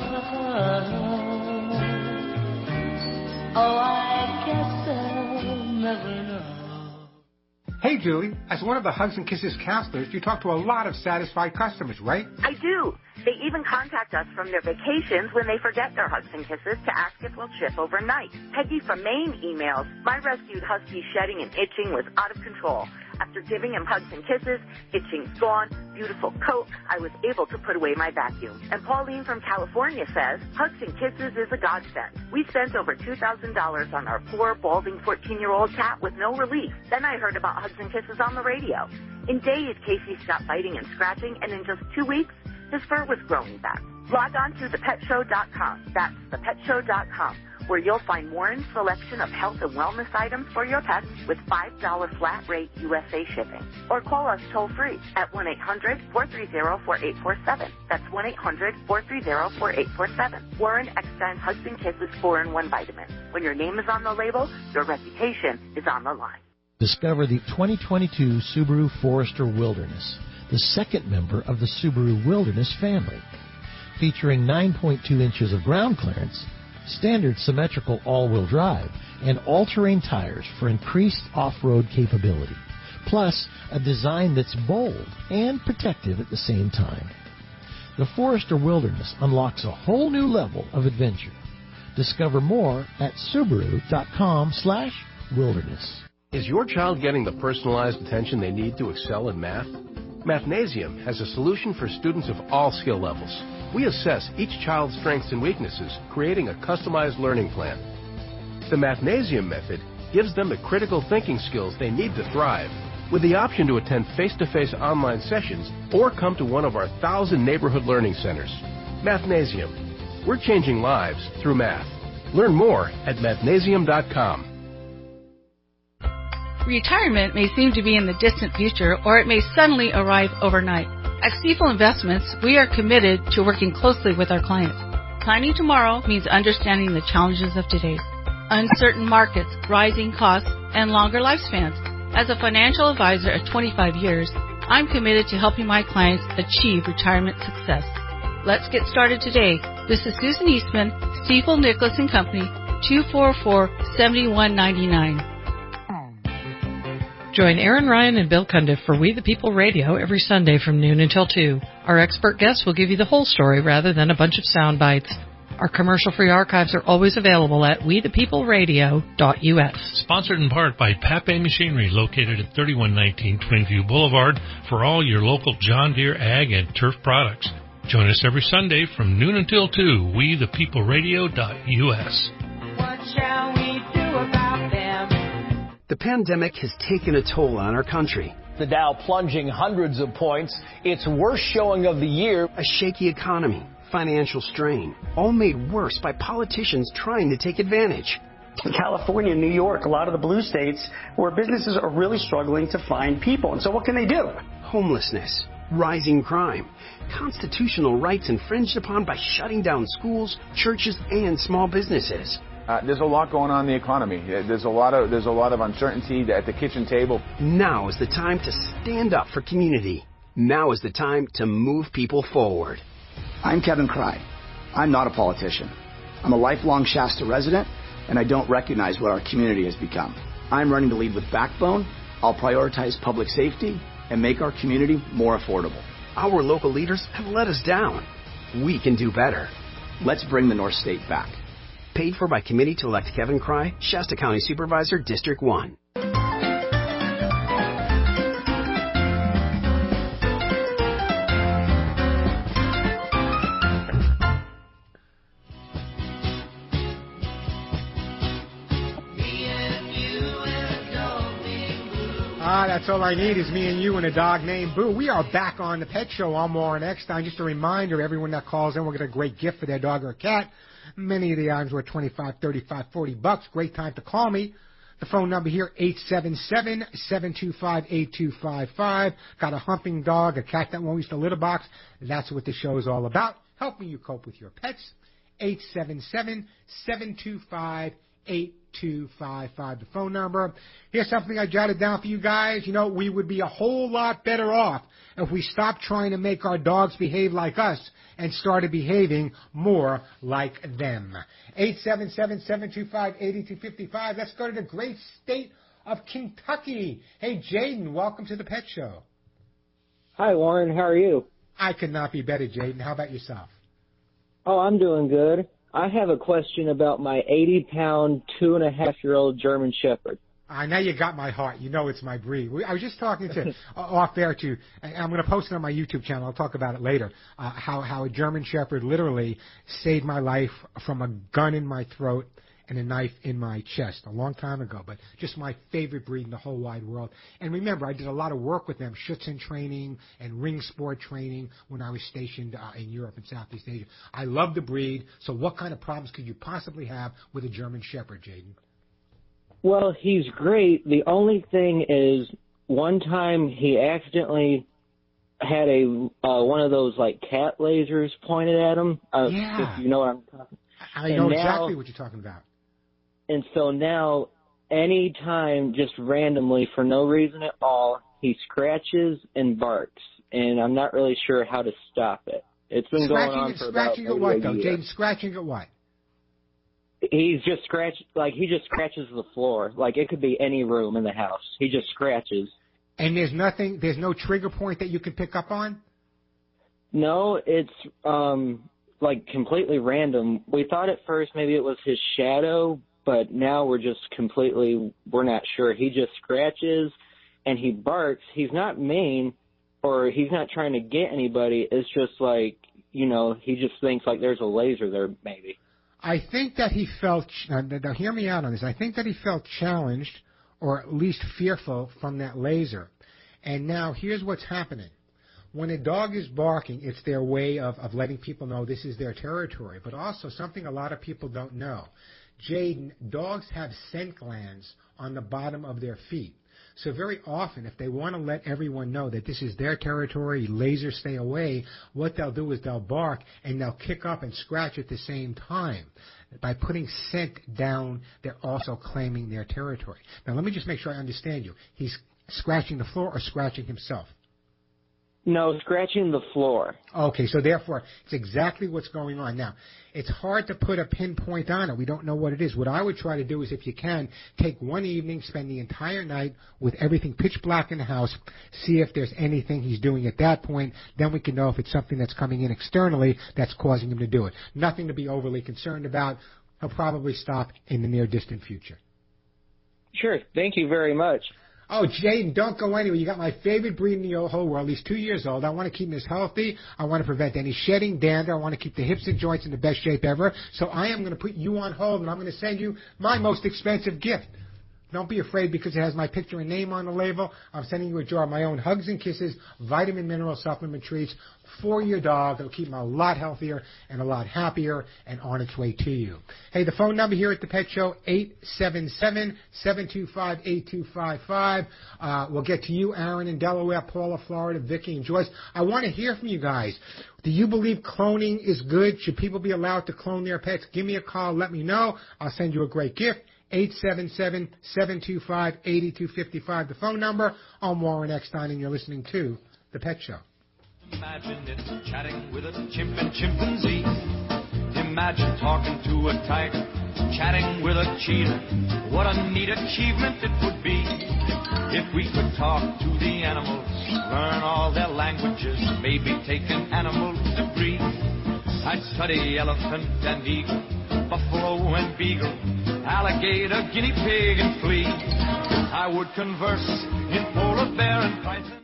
Oh, I guess I'll never know. Hey, Julie, as one of the Hugs and Kisses counselors, you talk to a lot of satisfied customers, right? I do. They even contact us from their vacations when they forget their Hugs and Kisses to ask if we'll ship overnight. Peggy from Maine emails, my rescued husky's shedding and itching was out of control. After giving him Hugs and Kisses, itching's gone, beautiful coat, I was able to put away my vacuum. And Pauline from California says, Hugs and Kisses is a godsend. We spent over two thousand dollars on our poor, balding fourteen-year-old cat with no relief. Then I heard about Hugs and Kisses on the radio. In days, Casey stopped biting and scratching, and in just two weeks, his fur was growing back. Log on to the pet show dot com. That's the pet show dot com, where you'll find Warren's selection of health and wellness items for your pets with five dollars flat rate U S A shipping. Or call us toll-free at one eight hundred, four three zero, four eight four seven. That's one eight hundred, four three zero, four eight four seven. Warren Eckstein Hugs and Kisses four in one vitamin. When your name is on the label, your reputation is on the line. Discover the twenty twenty-two Subaru Forester Wilderness, the second member of the Subaru Wilderness family. Featuring nine point two inches of ground clearance, standard symmetrical all-wheel drive, and all-terrain tires for increased off-road capability. Plus, a design that's bold and protective at the same time. The Forester Wilderness unlocks a whole new level of adventure. Discover more at Subaru dot com slash wilderness. Is your child getting the personalized attention they need to excel in math? Mathnasium has a solution for students of all skill levels. We assess each child's strengths and weaknesses, creating a customized learning plan. The Mathnasium method gives them the critical thinking skills they need to thrive, with the option to attend face-to-face online sessions or come to one of our thousand neighborhood learning centers. Mathnasium. We're changing lives through math. Learn more at mathnasium dot com. Retirement may seem to be in the distant future, or it may suddenly arrive overnight. At Stifel Investments, we are committed to working closely with our clients. Planning tomorrow means understanding the challenges of today. Uncertain markets, rising costs, and longer lifespans. As a financial advisor of twenty-five years, I'm committed to helping my clients achieve retirement success. Let's get started today. This is Susan Eastman, Stifel Nicholas and Company, two four four, seven one nine nine. Join Aaron Ryan and Bill Cundiff for We the People Radio every Sunday from noon until two. Our expert guests will give you the whole story rather than a bunch of sound bites. Our commercial-free archives are always available at we the people radio dot U S. Sponsored in part by Pape Machinery, located at thirty-one nineteen Twinview Boulevard, for all your local John Deere ag and turf products. Join us every Sunday from noon until two, we the people radio dot U S. What shall we do about them? The pandemic has taken a toll on our country. The Dow plunging hundreds of points, its worst showing of the year. A shaky economy, financial strain, all made worse by politicians trying to take advantage. In California, New York, a lot of the blue states where businesses are really struggling to find people. And so what can they do? Homelessness, rising crime, constitutional rights infringed upon by shutting down schools, churches, and small businesses. Uh, there's a lot going on in the economy. There's a lot of there's a lot of uncertainty at the kitchen table. Now is the time to stand up for community. Now is the time to move people forward. I'm Kevin Cry. I'm not a politician. I'm a lifelong Shasta resident, and I don't recognize what our community has become. I'm running to lead with backbone. I'll prioritize public safety and make our community more affordable. Our local leaders have let us down. We can do better. Let's bring the North State back. Paid for by Committee to elect Kevin Cry, Shasta County Supervisor, District one. Ah, that's all I need is me and you and a dog named Boo. We are back on the Pet Show. I'm Warren Eckstein. Just a reminder, everyone that calls in will get a great gift for their dog or cat. Many of the items were twenty-five, thirty-five, forty bucks. Great time to call me. The phone number here, eight seven seven, seven two five, eight two five five. Got a humping dog, a cat that won't use the litter box. That's what the show is all about. Helping you cope with your pets. eight seven seven, seven two five, eight two five five, the phone number. Here's something I jotted down for you guys. You know, we would be a whole lot better off if we stopped trying to make our dogs behave like us and started behaving more like them. eight seven seven, seven two five, eight two five five. Let's go to the great state of Kentucky. Hey, Jaden, welcome to the Pet Show. Hi, Warren. How are you? I could not be better, Jaden. How about yourself? Oh, I'm doing good. I have a question about my eighty pound, two and a half year old German Shepherd. I know you got my heart. You know it's my breed. We, I was just talking to uh, off air to. I'm going to post it on my YouTube channel. I'll talk about it later. Uh, how how a German Shepherd literally saved my life from a gun in my throat and a knife in my chest a long time ago. But just my favorite breed in the whole wide world. And remember, I did a lot of work with them, Schutzhund training and ring sport training when I was stationed uh, in Europe and Southeast Asia. I love the breed. So what kind of problems could you possibly have with a German Shepherd, Jaden? Well, he's great. The only thing is, one time he accidentally had a uh, one of those like cat lasers pointed at him. Uh, Yeah. If you know what I'm talking. I And know now- exactly what you're talking about. And so now, any time, just randomly, for no reason at all, he scratches and barks, and I'm not really sure how to stop it. It's been going Scratching, on for about scratching at maybe what a though, year. Jaden? Scratching at what? He's just scratch like he just scratches the floor. Like it could be any room in the house. He just scratches. And there's nothing, there's no trigger point that you can pick up on? No, it's um like completely random. We thought at first maybe it was his shadow, but now we're just completely we're not sure. He just scratches and he barks. He's not mean or he's not trying to get anybody. It's just like, you know, he just thinks like there's a laser there maybe. I think that he felt, uh, now hear me out on this, I think that he felt challenged or at least fearful from that laser. And now here's what's happening. When a dog is barking, it's their way of, of letting people know this is their territory. But also something a lot of people don't know. Jaden, dogs have scent glands on the bottom of their feet. So very often, if they want to let everyone know that this is their territory, laser stay away, what they'll do is they'll bark and they'll kick up and scratch at the same time. By putting scent down, they're also claiming their territory. Now, let me just make sure I understand you. He's scratching the floor or scratching himself? No, scratching the floor. Okay, so therefore, it's exactly what's going on. Now, it's hard to put a pinpoint on it. We don't know what it is. What I would try to do is, if you can, take one evening, spend the entire night with everything pitch black in the house, see if there's anything he's doing at that point. Then we can know if it's something that's coming in externally that's causing him to do it. Nothing to be overly concerned about. He'll probably stop in the near distant future. Sure. Thank you very much. Oh, Jaden, don't go anywhere. You got my favorite breed in the whole world. He's two years old. I want to keep him as healthy. I want to prevent any shedding, dander. I want to keep the hips and joints in the best shape ever. So I am going to put you on hold, and I'm going to send you my most expensive gift. Don't be afraid because it has my picture and name on the label. I'm sending you a jar of my own Hugs and Kisses vitamin mineral supplement treats for your dog. It'll keep them a lot healthier and a lot happier and on its way to you. Hey, the phone number here at the Pet Show, eight seven seven, seven two five, eight two five five. Uh, we'll get to you, Aaron in Delaware, Paula, Florida, Vicky, and Joyce. I want to hear from you guys. Do you believe cloning is good? Should people be allowed to clone their pets? Give me a call. Let me know. I'll send you a great gift. eight seven seven, seven two five, eight two five five, the phone number. I'm Warren Eckstein, and you're listening to The Pet Show. Imagine it chatting with a chimp and chimpanzee. Imagine talking to a tiger, chatting with a cheetah. What a neat achievement it would be if we could talk to the animals, learn all their languages, maybe take an animal to breed. I'd study elephant and eagle, buffalo and beagle, alligator, guinea pig, and flea. I would converse in polar bear and python.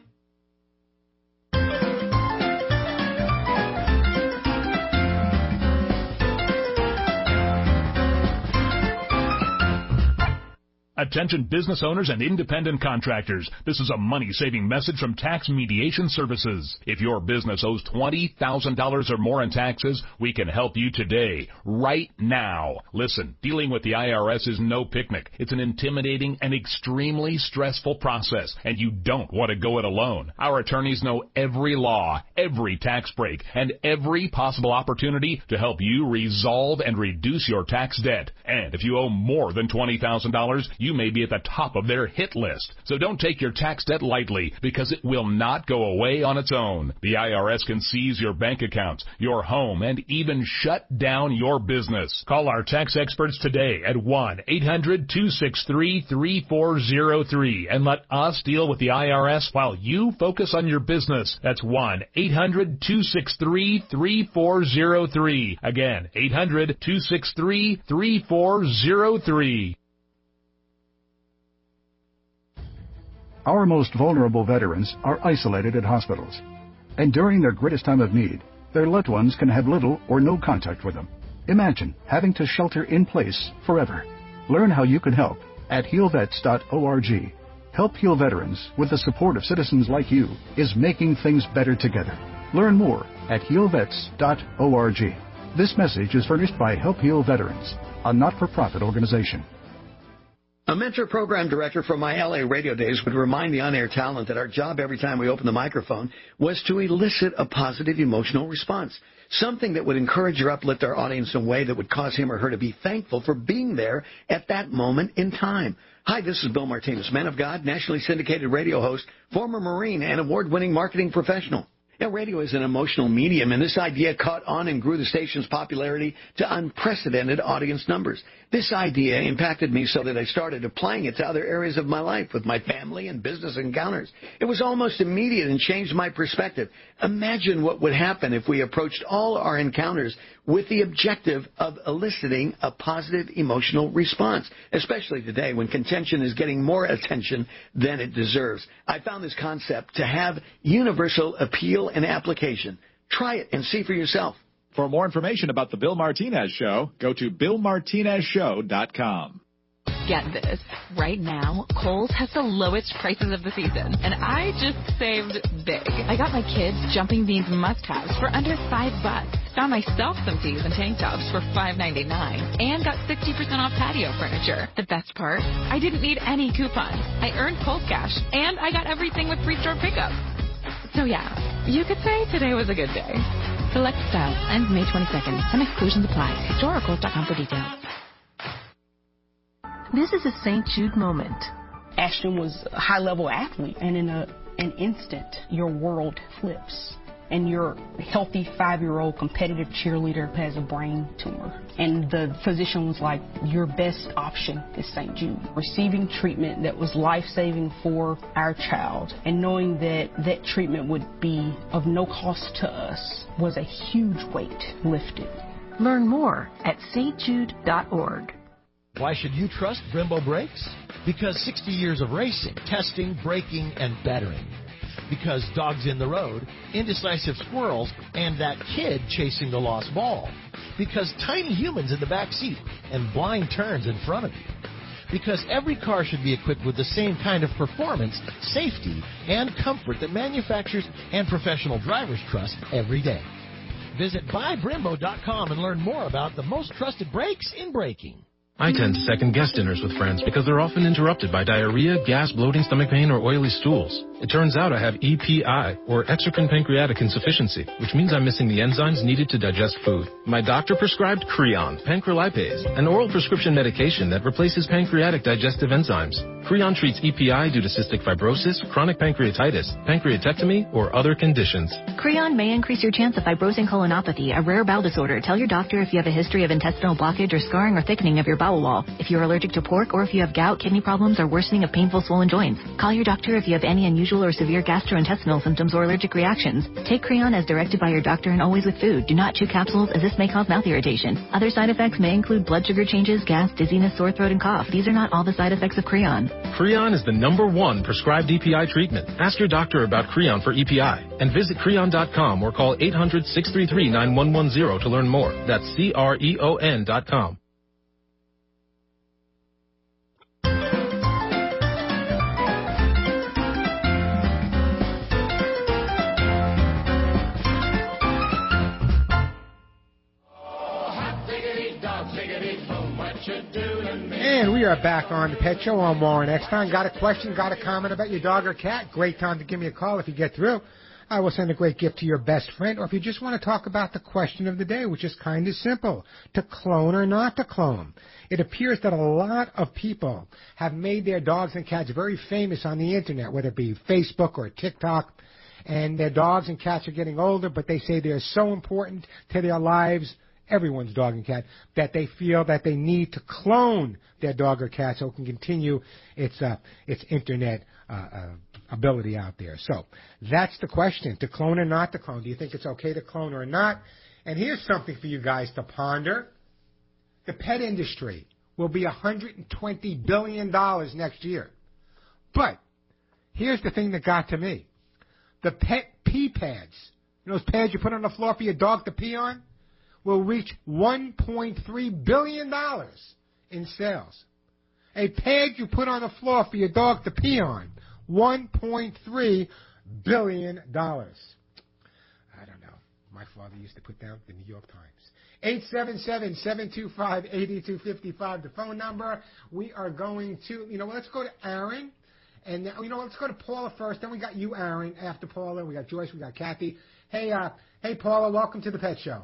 Attention business owners and independent contractors. This is a money-saving message from Tax Mediation Services. If your business owes twenty thousand dollars or more in taxes, we can help you today, right now. Listen, dealing with the I R S is no picnic. It's an intimidating and extremely stressful process, and you don't want to go it alone. Our attorneys know every law, every tax break, and every possible opportunity to help you resolve and reduce your tax debt. And if you owe more than twenty thousand dollars, you You may be at the top of their hit list. So don't take your tax debt lightly, because it will not go away on its own. The I R S can seize your bank accounts, your home, and even shut down your business. Call our tax experts today at one eight hundred, two six three, three four zero three and let us deal with the I R S while you focus on your business. That's one eight hundred, two six three, three four zero three. Again, eight hundred, two six three, three four zero three. Our most vulnerable veterans are isolated at hospitals, and during their greatest time of need, their loved ones can have little or no contact with them. Imagine having to shelter in place forever. Learn how you can help at heal vets dot org. Help Heal Veterans, with the support of citizens like you, is making things better together. Learn more at heal vets dot org. This message is furnished by Help Heal Veterans, a not-for-profit organization. A mentor program director from my L A radio days would remind the on-air talent that our job every time we open the microphone was to elicit a positive emotional response, something that would encourage or uplift our audience in a way that would cause him or her to be thankful for being there at that moment in time. Hi, this is Bill Martinez, man of God, nationally syndicated radio host, former Marine, and award-winning marketing professional. Now, radio is an emotional medium, and this idea caught on and grew the station's popularity to unprecedented audience numbers. This idea impacted me so that I started applying it to other areas of my life with my family and business encounters. It was almost immediate and changed my perspective. Imagine what would happen if we approached all our encounters with the objective of eliciting a positive emotional response, especially today when contention is getting more attention than it deserves. I found this concept to have universal appeal and application. Try it and see for yourself. For more information about The Bill Martinez Show, go to bill martinez show dot com. Get this. Right now, Kohl's has the lowest prices of the season, and I just saved big. I got my kids jumping beans must-haves for under five bucks. Found myself some tees and tank tops for five ninety-nine, and got sixty percent off patio furniture. The best part? I didn't need any coupons. I earned Kohl's cash, and I got everything with free store pickup. So yeah, you could say today was a good day. Select style ends May twenty-second. Some exclusions apply. See store or Kohl's dot com for details. This is a Saint Jude moment. Ashton was a high-level athlete, and in a, an instant, your world flips. And your healthy five-year-old competitive cheerleader has a brain tumor. And the physician was like, your best option is Saint Jude. Receiving treatment that was life-saving for our child and knowing that that treatment would be of no cost to us was a huge weight lifted. Learn more at saint jude dot org. Why should you trust Brembo Brakes? Because sixty years of racing, testing, braking, and bettering. Because dogs in the road, indecisive squirrels, and that kid chasing the lost ball. Because tiny humans in the back seat and blind turns in front of you. Because every car should be equipped with the same kind of performance, safety, and comfort that manufacturers and professional drivers trust every day. Visit buy brembo dot com and learn more about the most trusted brakes in braking. I tend to second-guess dinners with friends because they're often interrupted by diarrhea, gas, bloating, stomach pain, or oily stools. It turns out I have E P I, or exocrine pancreatic insufficiency, which means I'm missing the enzymes needed to digest food. My doctor prescribed Creon, pancrelipase, an oral prescription medication that replaces pancreatic digestive enzymes. Creon treats E P I due to cystic fibrosis, chronic pancreatitis, pancreatectomy, or other conditions. Creon may increase your chance of fibrosing colonopathy, a rare bowel disorder. Tell your doctor if you have a history of intestinal blockage or scarring or thickening of your bowel wall, if you're allergic to pork, or if you have gout, kidney problems, or worsening of painful swollen joints. Call your doctor if you have any unusual or severe gastrointestinal symptoms or allergic reactions. Take Creon as directed by your doctor and always with food. Do not chew capsules, as this may cause mouth irritation. Other side effects may include blood sugar changes, gas, dizziness, sore throat, and cough. These are not all the side effects of Creon. Creon is the number one prescribed E P I treatment. Ask your doctor about Creon for E P I and visit creon dot com or call eight hundred, six three three, nine one one zero to learn more. That's C R E O N dot com. And we are back on the Pet Show on Warren Eckstein. Got a question, got a comment about your dog or cat? Great time to give me a call if you get through. I will send a great gift to your best friend. Or if you just want to talk about the question of the day, which is kind of simple, to clone or not to clone. It appears that a lot of people have made their dogs and cats very famous on the Internet, whether it be Facebook or TikTok. And their dogs and cats are getting older, but they say they're so important to their lives, everyone's dog and cat, that they feel that they need to clone their dog or cat so it can continue its uh, its internet uh, uh, ability out there. So that's the question, to clone or not to clone. Do you think it's okay to clone or not? And here's something for you guys to ponder. The pet industry will be one hundred twenty billion dollars next year. But here's the thing that got to me. The pet pee pads, you know those pads you put on the floor for your dog to pee on, will reach one point three billion dollars in sales. A pad you put on the floor for your dog to pee on, one point three billion dollars. I don't know. My father used to put down the New York Times. eight seven seven, seven two five, eight two five five, the phone number. We are going to, you know, let's go to Aaron. And, you know, let's go to Paula first. Then we got you, Aaron. After Paula, we got Joyce, we got Kathy. Hey, uh, hey, Paula, welcome to the Pet Show.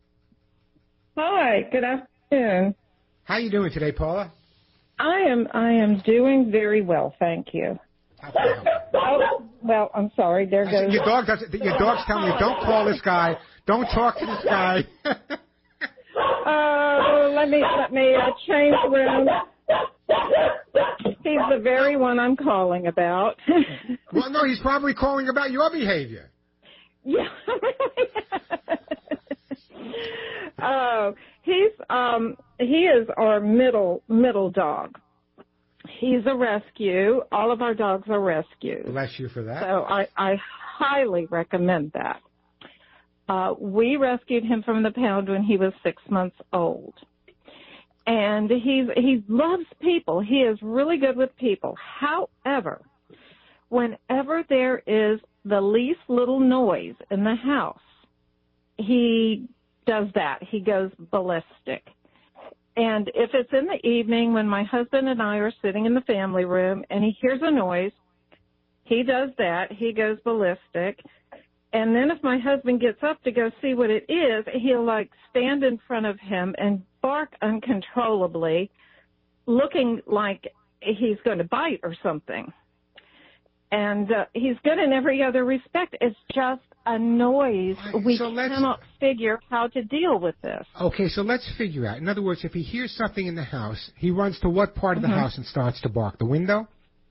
Hi, good afternoon. How you doing today, Paula? I am I am doing very well, thank you. Oh, well, I'm sorry. There I goes said, your dog does your dog's telling you don't call this guy, don't talk to this guy. uh, let me let me uh, change rooms. He's the very one I'm calling about. Well, no, he's probably calling about your behavior. Yeah. Uh, he's um he is our middle middle dog. He's a rescue. All of our dogs are rescues. Bless you for that. So I, I highly recommend that. Uh, we rescued him from the pound when he was six months old. And he's he loves people. He is really good with people. However, whenever there is the least little noise in the house, he does that. He goes ballistic. And if it's in the evening when my husband and I are sitting in the family room and he hears a noise, he does that. He goes ballistic. And then if my husband gets up to go see what it is, he'll like stand in front of him and bark uncontrollably, looking like he's going to bite or something. And uh, he's good in every other respect. It's just a noise. We so cannot figure how to deal with this. Okay, so let's figure out. In other words, if he hears something in the house, he runs to what part of the Mm-hmm. house and starts to bark? The window?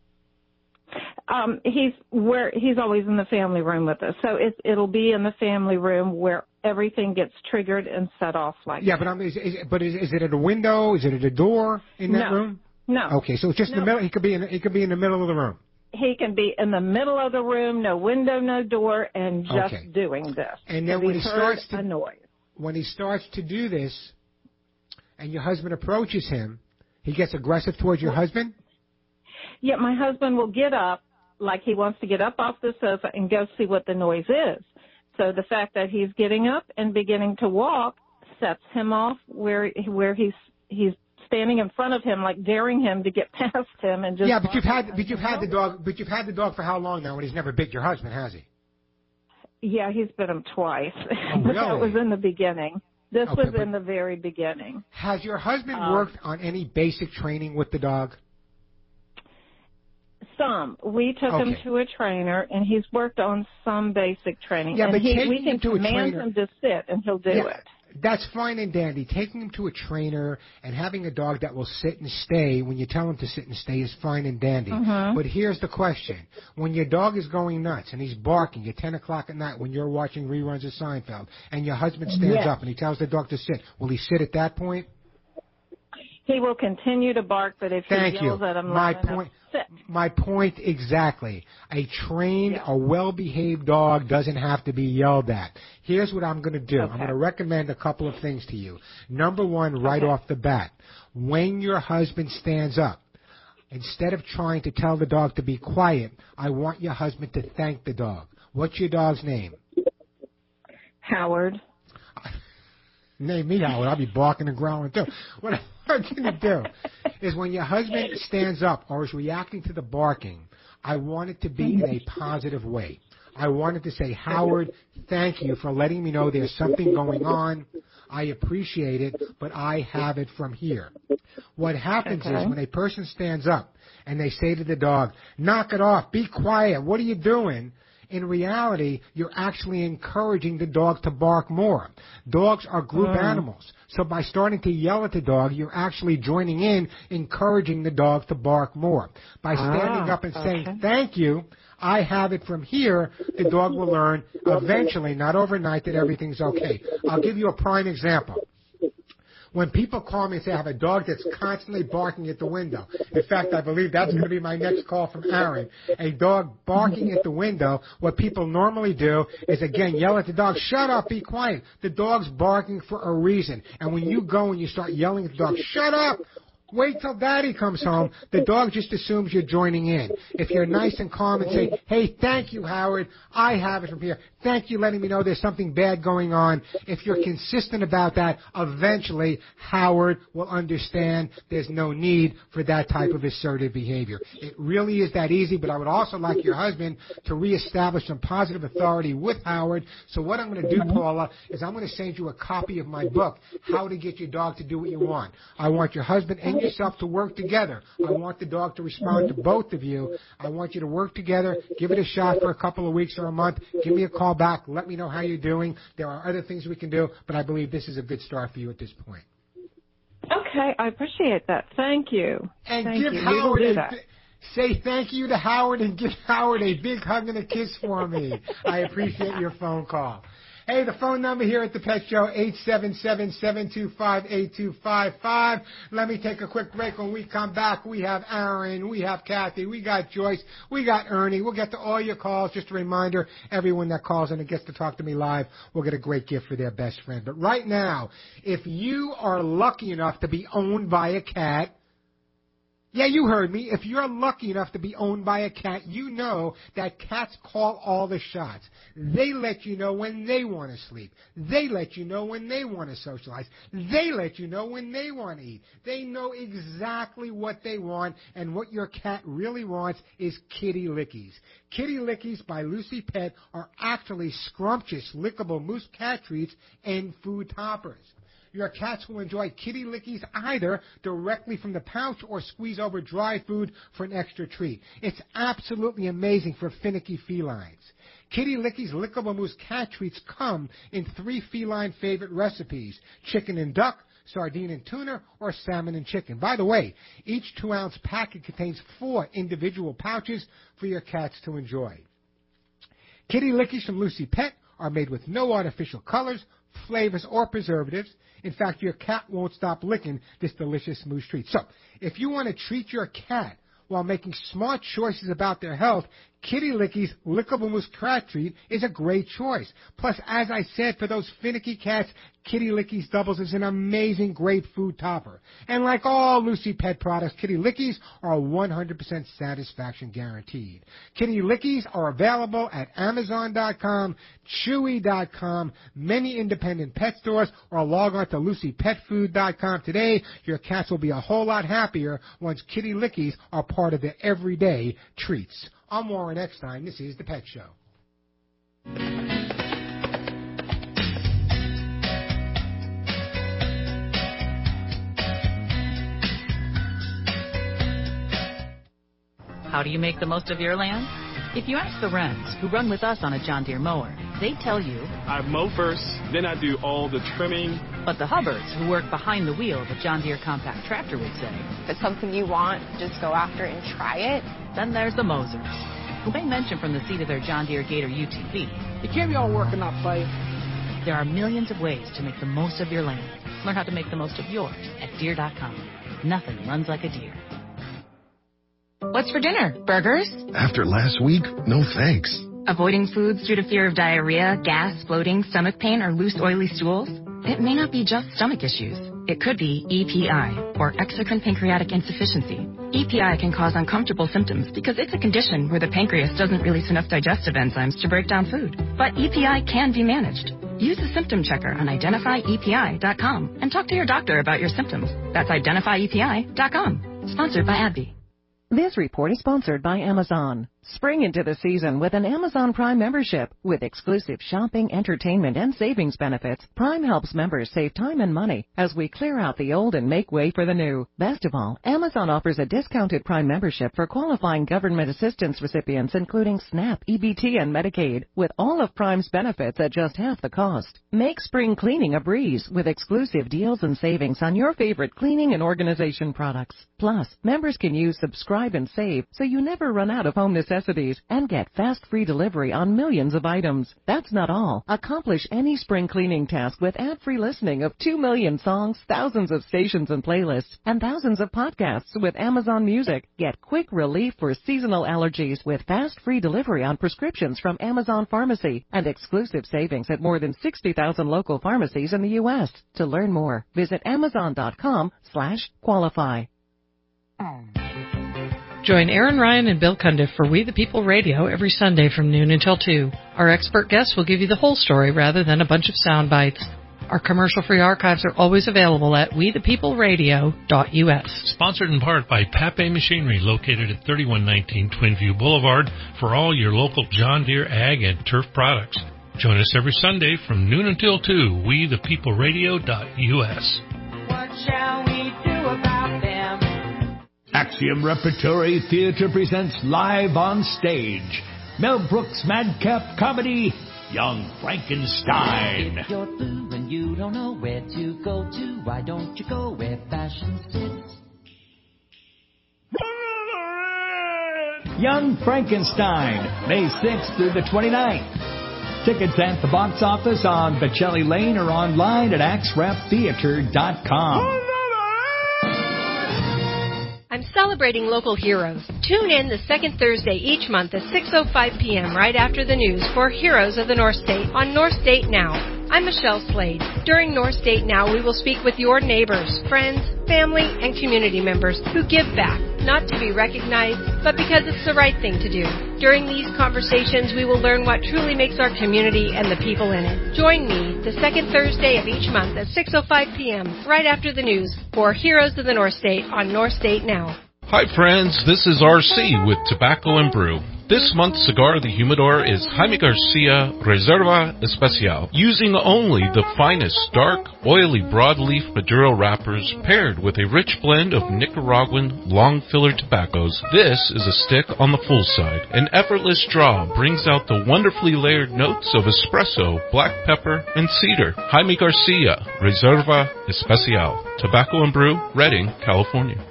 Um, he's where he's always in the family room with us, so it's it'll be in the family room where everything gets triggered and set off like Yeah, that. but um, is, is, but is, is it at a window? Is it at a door in that No. room? No. Okay, so it's just in No. the middle. He could be in. He could be in the middle of the room. He can be in the middle of the room, no window, no door, and just Okay. doing this. And then If when he heard starts to a noise. when he starts to do this, and your husband approaches him, He gets aggressive towards your husband? Yeah, my husband will get up, like he wants to get up off the sofa and go see what the noise is. So the fact that he's getting up and beginning to walk sets him off where where he's he's standing in front of him, like daring him to get past him and just. Yeah, but you've had but you've had the dog but you've had the dog for how long now? And he's never bit your husband, has he? Yeah, he's bit him twice. Oh, But really? that was in the beginning. This Okay, was but- in the very beginning. Has your husband Um, worked on any basic training with the dog? Some. We took him Okay. to a trainer, and he's worked on some basic training. Yeah, and but he, taking we him can to a command trainer- him to sit, and he'll do Yeah, it. That's fine and dandy. Taking him to a trainer and having a dog that will sit and stay when you tell him to sit and stay is fine and dandy. Mhm. But here's the question. When your dog is going nuts and he's barking at ten o'clock at night when you're watching reruns of Seinfeld and your husband stands Yes. up and he tells the dog to sit, will he sit at that point? He will continue to bark, but if Thank he yells you. at him My loud enough, point- sit. My point exactly. A trained, a well-behaved dog doesn't have to be yelled at. Here's what I'm going to do. I'm going to recommend a couple of things to you. Number one, right off the bat, when your husband stands up, instead of trying to tell the dog to be quiet, I want your husband to thank the dog. What's your dog's name? Howard. Name me Howard. I'll be barking and growling too. What I'm going to do is when your husband stands up or is reacting to the barking, I want it to be in a positive way. I wanted to say, Howard, thank you for letting me know there's something going on. I appreciate it, but I have it from here. What happens Okay. is when a person stands up and they say to the dog, knock it off, be quiet, what are you doing? In reality, you're actually encouraging the dog to bark more. Dogs are group Mm. animals. So by starting to yell at the dog, you're actually joining in, encouraging the dog to bark more. By standing Ah, up and saying, okay. thank you, I have it from here, the dog will learn eventually, not overnight, that everything's okay. I'll give you a prime example. When people call me and say I have a dog that's constantly barking at the window. In fact, I believe that's going to be my next call from Aaron. A dog barking at the window. What people normally do is, again, yell at the dog, shut up, be quiet. The dog's barking for a reason. And when you go and you start yelling at the dog, shut up, wait till daddy comes home, the dog just assumes you're joining in. If you're nice and calm and say, hey, thank you, Howard, I have it from here. Thank you letting me know there's something bad going on. If you're consistent about that, eventually Howard will understand there's no need for that type of assertive behavior. It really is that easy, but I would also like your husband to reestablish some positive authority with Howard. So what I'm going to do, Paula, is I'm going to send you a copy of my book, How to Get Your Dog to Do What You Want. I want your husband and yourself to work together. I want the dog to respond to both of you. I want you to work together, give it a shot for a couple of weeks or a month. Give me a call back. Let me know how you're doing. There are other things we can do, but I believe this is a good start for you at this point. Okay, I appreciate that. Thank you. And Thank give you. Howard we will a do that. bi- say thank you to Howard and give Howard a big hug and a kiss for me. I appreciate your phone call. Hey, the phone number here at the Pet Show, eight seven seven, seven two five, eight two five five. Let me take a quick break. When we come back, we have Aaron, we have Kathy, we got Joyce, we got Ernie. We'll get to all your calls. Just a reminder, everyone that calls in and gets to talk to me live will get a great gift for their best friend. But right now, if you are lucky enough to be owned by a cat, yeah, you heard me. If you're lucky enough to be owned by a cat, you know that cats call all the shots. They let you know when they want to sleep. They let you know when they want to socialize. They let you know when they want to eat. They know exactly what they want, and what your cat really wants is kitty lickies. Kitty Lickies by Lucy Pet are actually scrumptious, lickable moose cat treats and food toppers. Your cats will enjoy Kitty Lickies either directly from the pouch or squeeze over dry food for an extra treat. It's absolutely amazing for finicky felines. Kitty Lickies Lickable Moose Cat Treats come in three feline favorite recipes: chicken and duck, sardine and tuna, or salmon and chicken. By the way, each two-ounce packet contains four individual pouches for your cats to enjoy. Kitty Lickies from Lucy Pet are made with no artificial colors, flavors, or preservatives. In fact, your cat won't stop licking this delicious moose treat. So, if you want to treat your cat while making smart choices about their health, Kitty Licky's Lickable Mousse Cat Treat is a great choice. Plus, as I said, for those finicky cats, Kitty Licky's Doubles is an amazing, great food topper. And like all Lucy Pet products, Kitty Licky's are one hundred percent satisfaction guaranteed. Kitty Licky's are available at Amazon dot com, Chewy dot com, many independent pet stores, or log on to Lucy Pet Food dot com today. Your cats will be a whole lot happier once Kitty Licky's are part of their everyday treats. I'm Warren Eckstein. This is The Pet Show. How do you make the most of your land? If you ask the Wrens, who run with us on a John Deere mower, they tell you, I mow first, then I do all the trimming. But the Hubbards, who work behind the wheel of a John Deere compact tractor, would say, if it's something you want, just go after it and try it. Then there's the Mosers, who may mention from the seat of their John Deere Gator U T V, you can't be all work and not play. There are millions of ways to make the most of your land. Learn how to make the most of yours at Deere dot com. Nothing runs like a Deere. What's for dinner? Burgers? After last week, no thanks. Avoiding foods due to fear of diarrhea, gas, bloating, stomach pain, or loose, oily stools? It may not be just stomach issues. It could be E P I, or exocrine pancreatic insufficiency. E P I can cause uncomfortable symptoms because it's a condition where the pancreas doesn't release enough digestive enzymes to break down food. But E P I can be managed. Use the symptom checker on identify E P I dot com and talk to your doctor about your symptoms. That's identify E P I dot com. Sponsored by AbbVie. This report is sponsored by Amazon. Spring into the season with an Amazon Prime membership. With exclusive shopping, entertainment, and savings benefits, Prime helps members save time and money as we clear out the old and make way for the new. Best of all, Amazon offers a discounted Prime membership for qualifying government assistance recipients, including SNAP, E B T, and Medicaid, with all of Prime's benefits at just half the cost. Make spring cleaning a breeze with exclusive deals and savings on your favorite cleaning and organization products. Plus, members can use Subscribe and Save so you never run out of home necessities and get fast free delivery on millions of items. That's not all. Accomplish any spring cleaning task with ad-free listening of two million songs, thousands of stations and playlists, and thousands of podcasts with Amazon Music. Get quick relief for seasonal allergies with fast free delivery on prescriptions from Amazon Pharmacy and exclusive savings at more than sixty thousand local pharmacies in the U S. To learn more, visit Amazon dot com slash qualify. Join Aaron Ryan and Bill Cundiff for We the People Radio every Sunday from noon until two. Our expert guests will give you the whole story rather than a bunch of sound bites. Our commercial-free archives are always available at we the people radio dot U S. Sponsored in part by Pape Machinery, located at thirty-one nineteen Twinview Boulevard, for all your local John Deere ag and turf products. Join us every Sunday from noon until two, we the people radio dot U S. What shall we do about them? Axiom Repertory Theater presents live on stage Mel Brooks' madcap comedy, Young Frankenstein. If you're blue and you don't know where to go to, why don't you go where fashion sits? Young Frankenstein, May sixth through the twenty-ninth. Tickets at the box office on Bocelli Lane or online at axe rap theater dot com. I'm celebrating local heroes. Tune in the second Thursday each month at six oh five p.m. right after the news for Heroes of the North State on North State Now. I'm Michelle Slade. During North State Now, we will speak with your neighbors, friends, family, and community members who give back, not to be recognized, but because it's the right thing to do. During these conversations, we will learn what truly makes our community and the people in it. Join me the second Thursday of each month at six oh five p.m. right after the news for Heroes of the North State on North State Now. Hi friends, this is R C with Tobacco and Brew. This month's cigar of the humidor is Jaime Garcia Reserva Especial, using only the finest dark, oily broadleaf Maduro wrappers paired with a rich blend of Nicaraguan long filler tobaccos. This is a stick on the full side. An effortless draw brings out the wonderfully layered notes of espresso, black pepper, and cedar. Jaime Garcia Reserva Especial, Tobacco and Brew, Redding, California.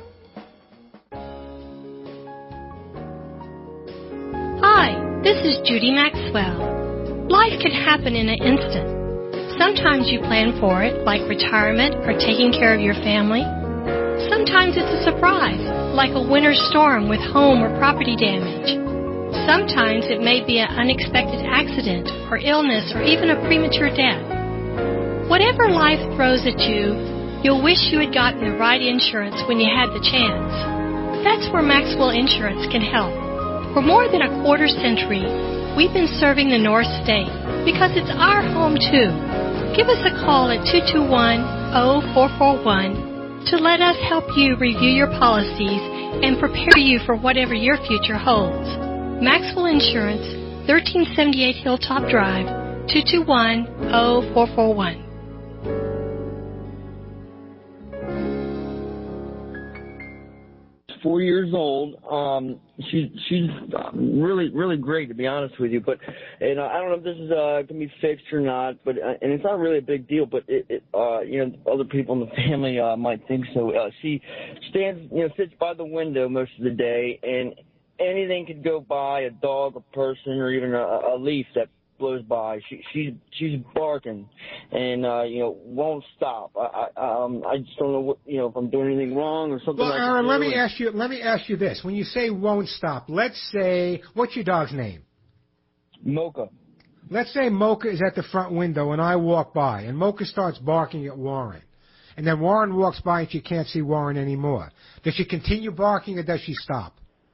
Hi, this is Judy Maxwell. Life can happen in an instant. Sometimes you plan for it, like retirement or taking care of your family. Sometimes it's a surprise, like a winter storm with home or property damage. Sometimes it may be an unexpected accident or illness or even a premature death. Whatever life throws at you, you'll wish you had gotten the right insurance when you had the chance. That's where Maxwell Insurance can help. For more than a quarter century, we've been serving the North State because it's our home too. Give us a call at two two one, zero four four one to let us help you review your policies and prepare you for whatever your future holds. Maxwell Insurance, thirteen seventy-eight Hilltop Drive, two two one, zero four four one. Four years old. Um, she's she's really really great, to be honest with you. But and I don't know if this is uh, can be fixed or not. But uh, and it's not really a big deal. But it, it uh, you know, other people in the family uh, might think so. Uh, she stands, you know, sits by the window most of the day, and anything could go by, a dog, a person, or even a, a leaf that blows by. She she's she's barking, and uh, you know, won't stop. I, I um I just don't know what, you know, if I'm doing anything wrong or something. Well, like Aaron, that. let me ask you. Let me ask you this: when you say won't stop, let's say, what's your dog's name? Mocha. Let's say Mocha is at the front window and I walk by, and Mocha starts barking at Warren, and then Warren walks by and she can't see Warren anymore. Does she continue barking or does she stop?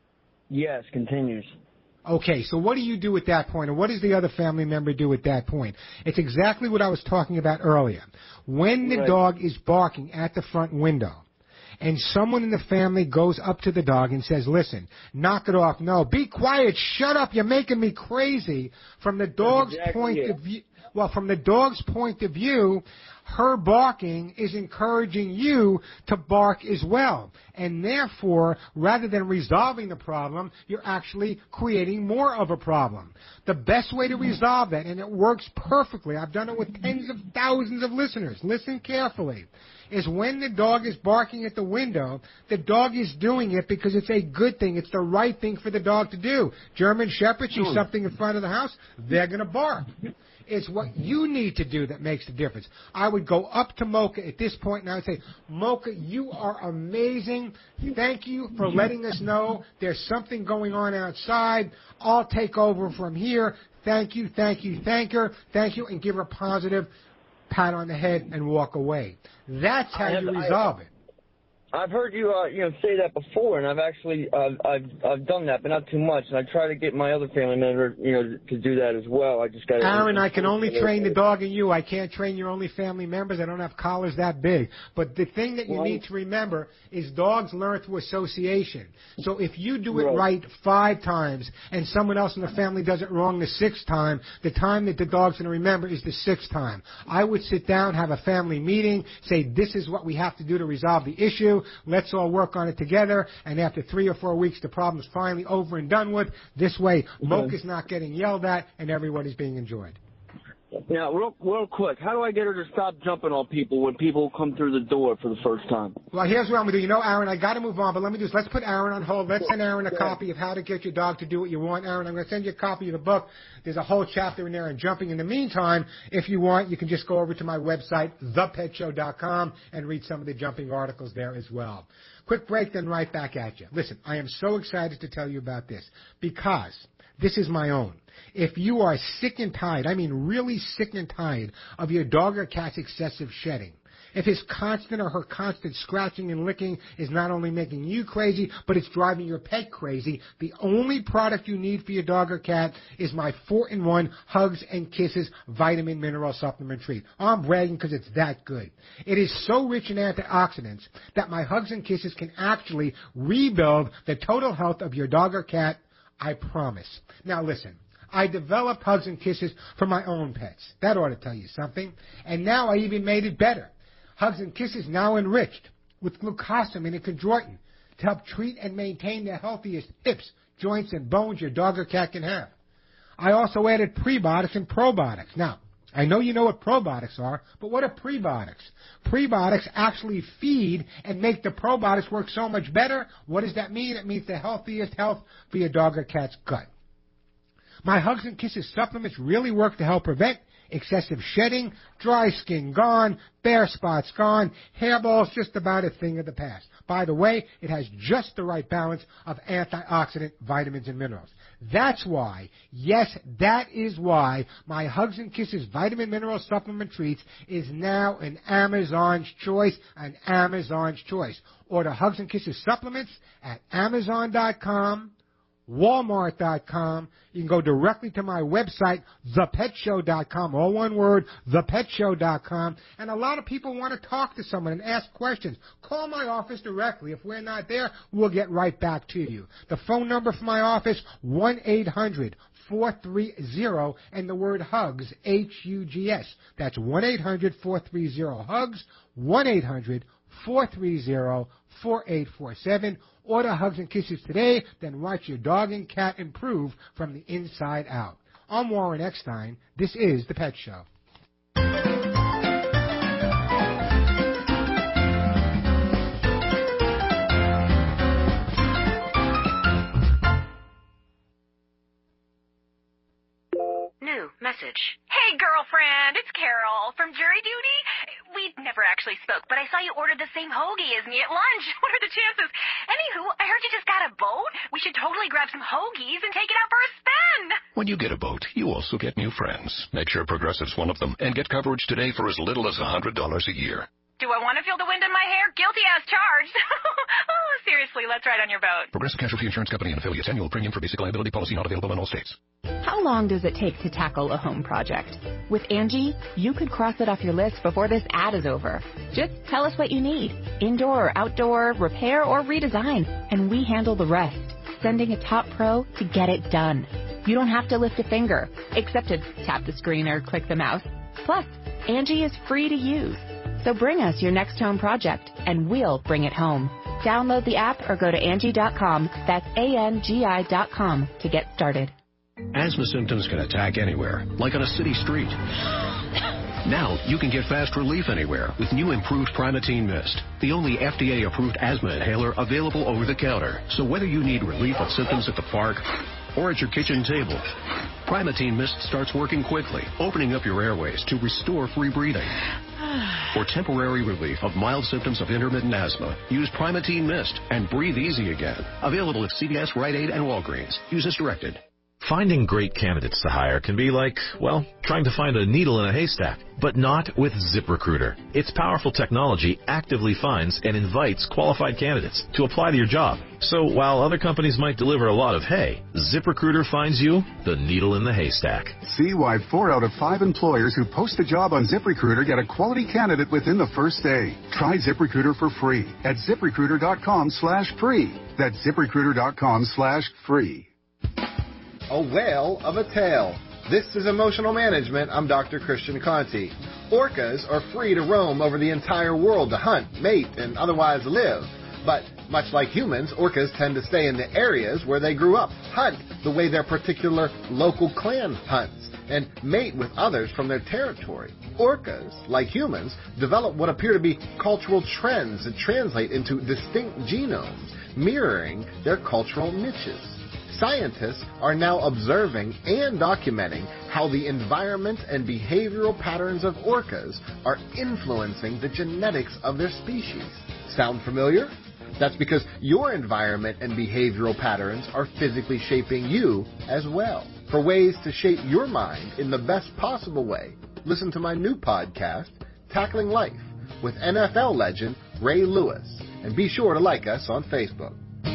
Yes, continues. Okay, so what do you do at that point, or what does the other family member do at that point? It's exactly what I was talking about earlier. When the Right. dog is barking at the front window, and someone in the family goes up to the dog and says, listen, knock it off, no, be quiet, shut up, you're making me crazy, from the dog's exactly point it. of view, well, from the dog's point of view, her barking is encouraging you to bark as well. And therefore, rather than resolving the problem, you're actually creating more of a problem. The best way to resolve that, and it works perfectly, I've done it with tens of thousands of listeners, listen carefully, is when the dog is barking at the window, the dog is doing it because it's a good thing. It's the right thing for the dog to do. German Shepherd sees something in front of the house, they're going to bark. It's what you need to do that makes the difference. I would go up to Mocha at this point and I would say, Mocha, you are amazing. Thank you for letting us know there's something going on outside. I'll take over from here. Thank you, thank you, thank her, thank you, and give her a positive pat on the head and walk away. That's how I you have, resolve I, it. I've heard you, uh, you know, say that before, and I've actually, uh, I've, I've done that, but not too much. And I try to get my other family member, you know, to do that as well. I just got to. Aaron, I can only train the dog and you. I can't train your only family members. I don't have collars that big. But the thing that you Well, need to remember is dogs learn through association. So if you do it Right. right five times and someone else in the family does it wrong the sixth time, the time that the dog's going to remember is the sixth time. I would sit down, have a family meeting, say this is what we have to do to resolve the issue. Let's all work on it together, and after three or four weeks, the problem's finally over and done with. This way, Okay. Mocha's not getting yelled at, and everybody's being enjoyed. Now, real, real quick, how do I get her to stop jumping on people when people come through the door for the first time? Well, here's what I'm going to do. You know, Aaron, I got to move on, but let me do this. Let's put Aaron on hold. Let's send Aaron a copy of How to Get Your Dog to Do What You Want. Aaron, I'm going to send you a copy of the book. There's a whole chapter in there on jumping. In the meantime, if you want, you can just go over to my website, the pet show dot com, and read some of the jumping articles there as well. Quick break, then right back at you. Listen, I am so excited to tell you about this because this is my own. If you are sick and tired, I mean really sick and tired of your dog or cat's excessive shedding, if his constant or her constant scratching and licking is not only making you crazy, but it's driving your pet crazy, the only product you need for your dog or cat is my four in one Hugs and Kisses Vitamin Mineral Supplement Treat. I'm bragging because it's that good. It is so rich in antioxidants that my Hugs and Kisses can actually rebuild the total health of your dog or cat, I promise. Now listen. I developed Hugs and Kisses for my own pets. That ought to tell you something. And now I even made it better. Hugs and Kisses now enriched with glucosamine and chondroitin to help treat and maintain the healthiest hips, joints, and bones your dog or cat can have. I also added prebiotics and probiotics. Now, I know you know what probiotics are, but what are prebiotics? Prebiotics actually feed and make the probiotics work so much better. What does that mean? It means the healthiest health for your dog or cat's gut. My Hugs and Kisses supplements really work to help prevent, Excessive shedding, dry skin gone, bare spots gone, hairballs just about a thing of the past. By the way, it has just the right balance of antioxidant, vitamins, and minerals. That's why, yes, that is why my Hugs and Kisses Vitamin Mineral Supplement Treats is now an Amazon's choice, an Amazon's choice. Order Hugs and Kisses supplements at Amazon dot com, Walmart dot com. You can go directly to my website, the pet show dot com, all one word, the pet show dot com. And a lot of people want to talk to someone and ask questions. Call my office directly. If we're not there, we'll get right back to you. The phone number for my office, one eight hundred four three zero, and the word HUGS, H U G S. That's one eight hundred four three zero HUGS, one eight hundred four three zero four eight four seven. Order Hugs and Kisses today, then watch your dog and cat improve from the inside out. I'm Warren Eckstein. This is The Pet Show. New message. Hey, girlfriend, it's Carol from jury duty. We never actually spoke, but I saw you ordered the same hoagie as me at lunch. What are the chances? Anywho, I heard you just got a boat. We should totally grab some hoagies and take it out for a spin. When you get a boat, you also get new friends. Make sure Progressive's one of them and get coverage today for as little as one hundred dollars a year. Do I want to feel the wind in my hair? Guilty as charged. Oh, seriously, let's ride on your boat. Progressive Casualty Insurance Company and affiliates. Annual premium for basic liability policy not available in all states. How long does it take to tackle a home project? With Angie, you could cross it off your list before this ad is over. Just tell us what you need. Indoor or outdoor, repair or redesign. And we handle the rest. Sending a top pro to get it done. You don't have to lift a finger, except to tap the screen or click the mouse. Plus, Angie is free to use. So bring us your next home project, and we'll bring it home. Download the app or go to Angie dot com. That's A N G I dot com to get started. Asthma symptoms can attack anywhere, like on a city street. Now you can get fast relief anywhere with new improved Primatene Mist, the only F D A-approved asthma inhaler available over the counter. So whether you need relief of symptoms at the park or at your kitchen table, Primatene Mist starts working quickly, opening up your airways to restore free breathing. For temporary relief of mild symptoms of intermittent asthma, use Primatene Mist and breathe easy again. Available at C V S, Rite Aid, and Walgreens. Use as directed. Finding great candidates to hire can be like, well, trying to find a needle in a haystack, but not with ZipRecruiter. Its powerful technology actively finds and invites qualified candidates to apply to your job. So while other companies might deliver a lot of hay, ZipRecruiter finds you the needle in the haystack. See why four out of five employers who post a job on ZipRecruiter get a quality candidate within the first day. Try ZipRecruiter for free at ZipRecruiter.com slash free. That's ZipRecruiter.com slash free. A whale of a tale. This is Emotional Management. I'm Doctor Christian Conti. Orcas are free to roam over the entire world to hunt, mate, and otherwise live. But much like humans, orcas tend to stay in the areas where they grew up, hunt the way their particular local clan hunts, and mate with others from their territory. Orcas, like humans, develop what appear to be cultural trends that translate into distinct genomes, mirroring their cultural niches. Scientists are now observing and documenting how the environment and behavioral patterns of orcas are influencing the genetics of their species. Sound familiar? That's because your environment and behavioral patterns are physically shaping you as well. For ways to shape your mind in the best possible way, listen to my new podcast, Tackling Life, with N F L legend Ray Lewis. And be sure to like us on Facebook.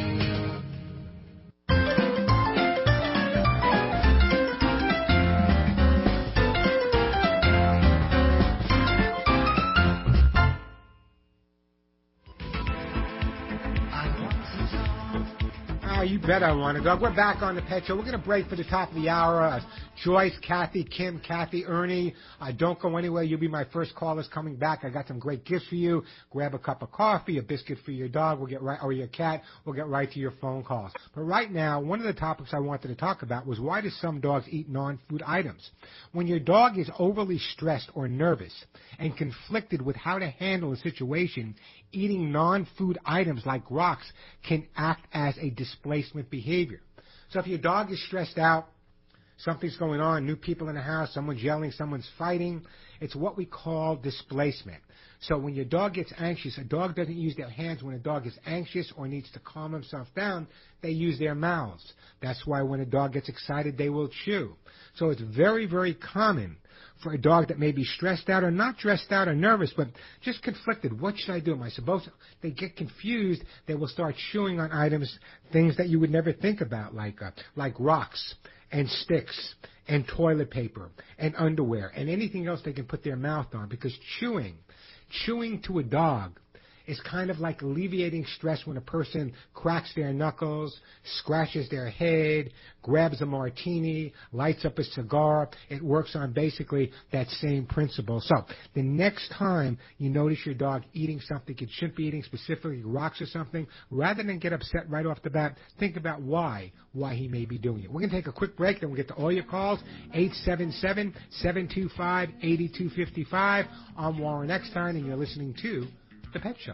You bet I want to go. We're back on the Pet Show. We're going to break for the top of the hour. Uh, Joyce, Kathy, Kim, Kathy, Ernie. Uh, don't go anywhere. You'll be my first callers coming back. I got some great gifts for you. Grab a cup of coffee, a biscuit for your dog. We'll get right, or your cat. We'll get right to your phone calls. But right now, one of the topics I wanted to talk about was why do some dogs eat non-food items? When your dog is overly stressed or nervous and conflicted with how to handle a situation, eating non-food items like rocks can act as a displacement behavior. So if your dog is stressed out, something's going on, new people in the house, someone's yelling, someone's fighting. It's what we call displacement. So when your dog gets anxious, a dog doesn't use their hands when a dog is anxious or needs to calm himself down. They use their mouths. That's why when a dog gets excited, they will chew. So it's very, very common for a dog that may be stressed out or not stressed out or nervous, but just conflicted. What should I do? Am I supposed to? They get confused. They will start chewing on items, things that you would never think about, like uh, like rocks and sticks and toilet paper and underwear and anything else they can put their mouth on, because chewing, chewing to a dog is kind of like alleviating stress when a person cracks their knuckles, scratches their head, grabs a martini, lights up a cigar. It works on basically that same principle. So the next time you notice your dog eating something it shouldn't be eating, specifically rocks or something, rather than get upset right off the bat, think about why, why he may be doing it. We're going to take a quick break, then we'll get to all your calls, eight seven seven, seven two five, eight two five five. I'm Warren Eckstein, and you're listening to The Pet Show.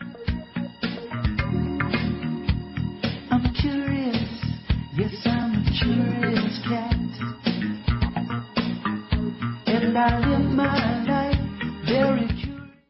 I'm curious, yes, I'm a curious cat, and I live my life very curious.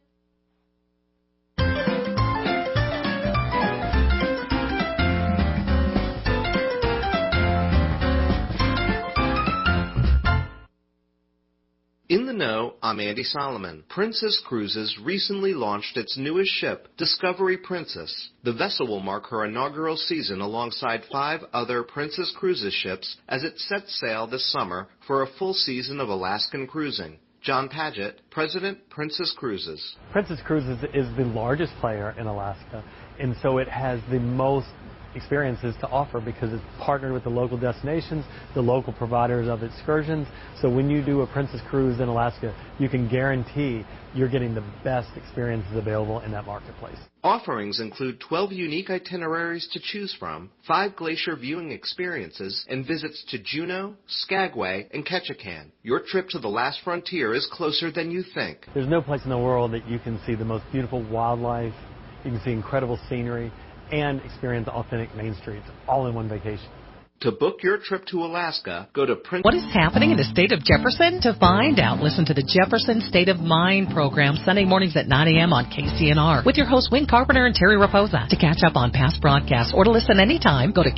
In the know, I'm Andy Solomon. Princess Cruises recently launched its newest ship, Discovery Princess. The vessel will mark her inaugural season alongside five other Princess Cruises ships as it sets sail this summer for a full season of Alaskan cruising. John Paget, President, Princess Cruises. Princess Cruises is the largest player in Alaska, and so it has the most experiences to offer because it's partnered with the local destinations, the local providers of excursions. So when you do a Princess Cruise in Alaska, you can guarantee you're getting the best experiences available in that marketplace. Offerings include twelve unique itineraries to choose from, five glacier viewing experiences, and visits to Juneau, Skagway, and Ketchikan. Your trip to the last frontier is closer than you think. There's no place in the world that you can see the most beautiful wildlife, you can see incredible scenery, and experience authentic Main Streets all in one vacation. To book your trip to Alaska, go to Prince. What is happening in the state of Jefferson? To find out, listen to the Jefferson State of Mind program Sunday mornings at nine a.m. on K C N R with your hosts Wayne Carpenter and Terry Raposa. To catch up on past broadcasts or to listen anytime, go to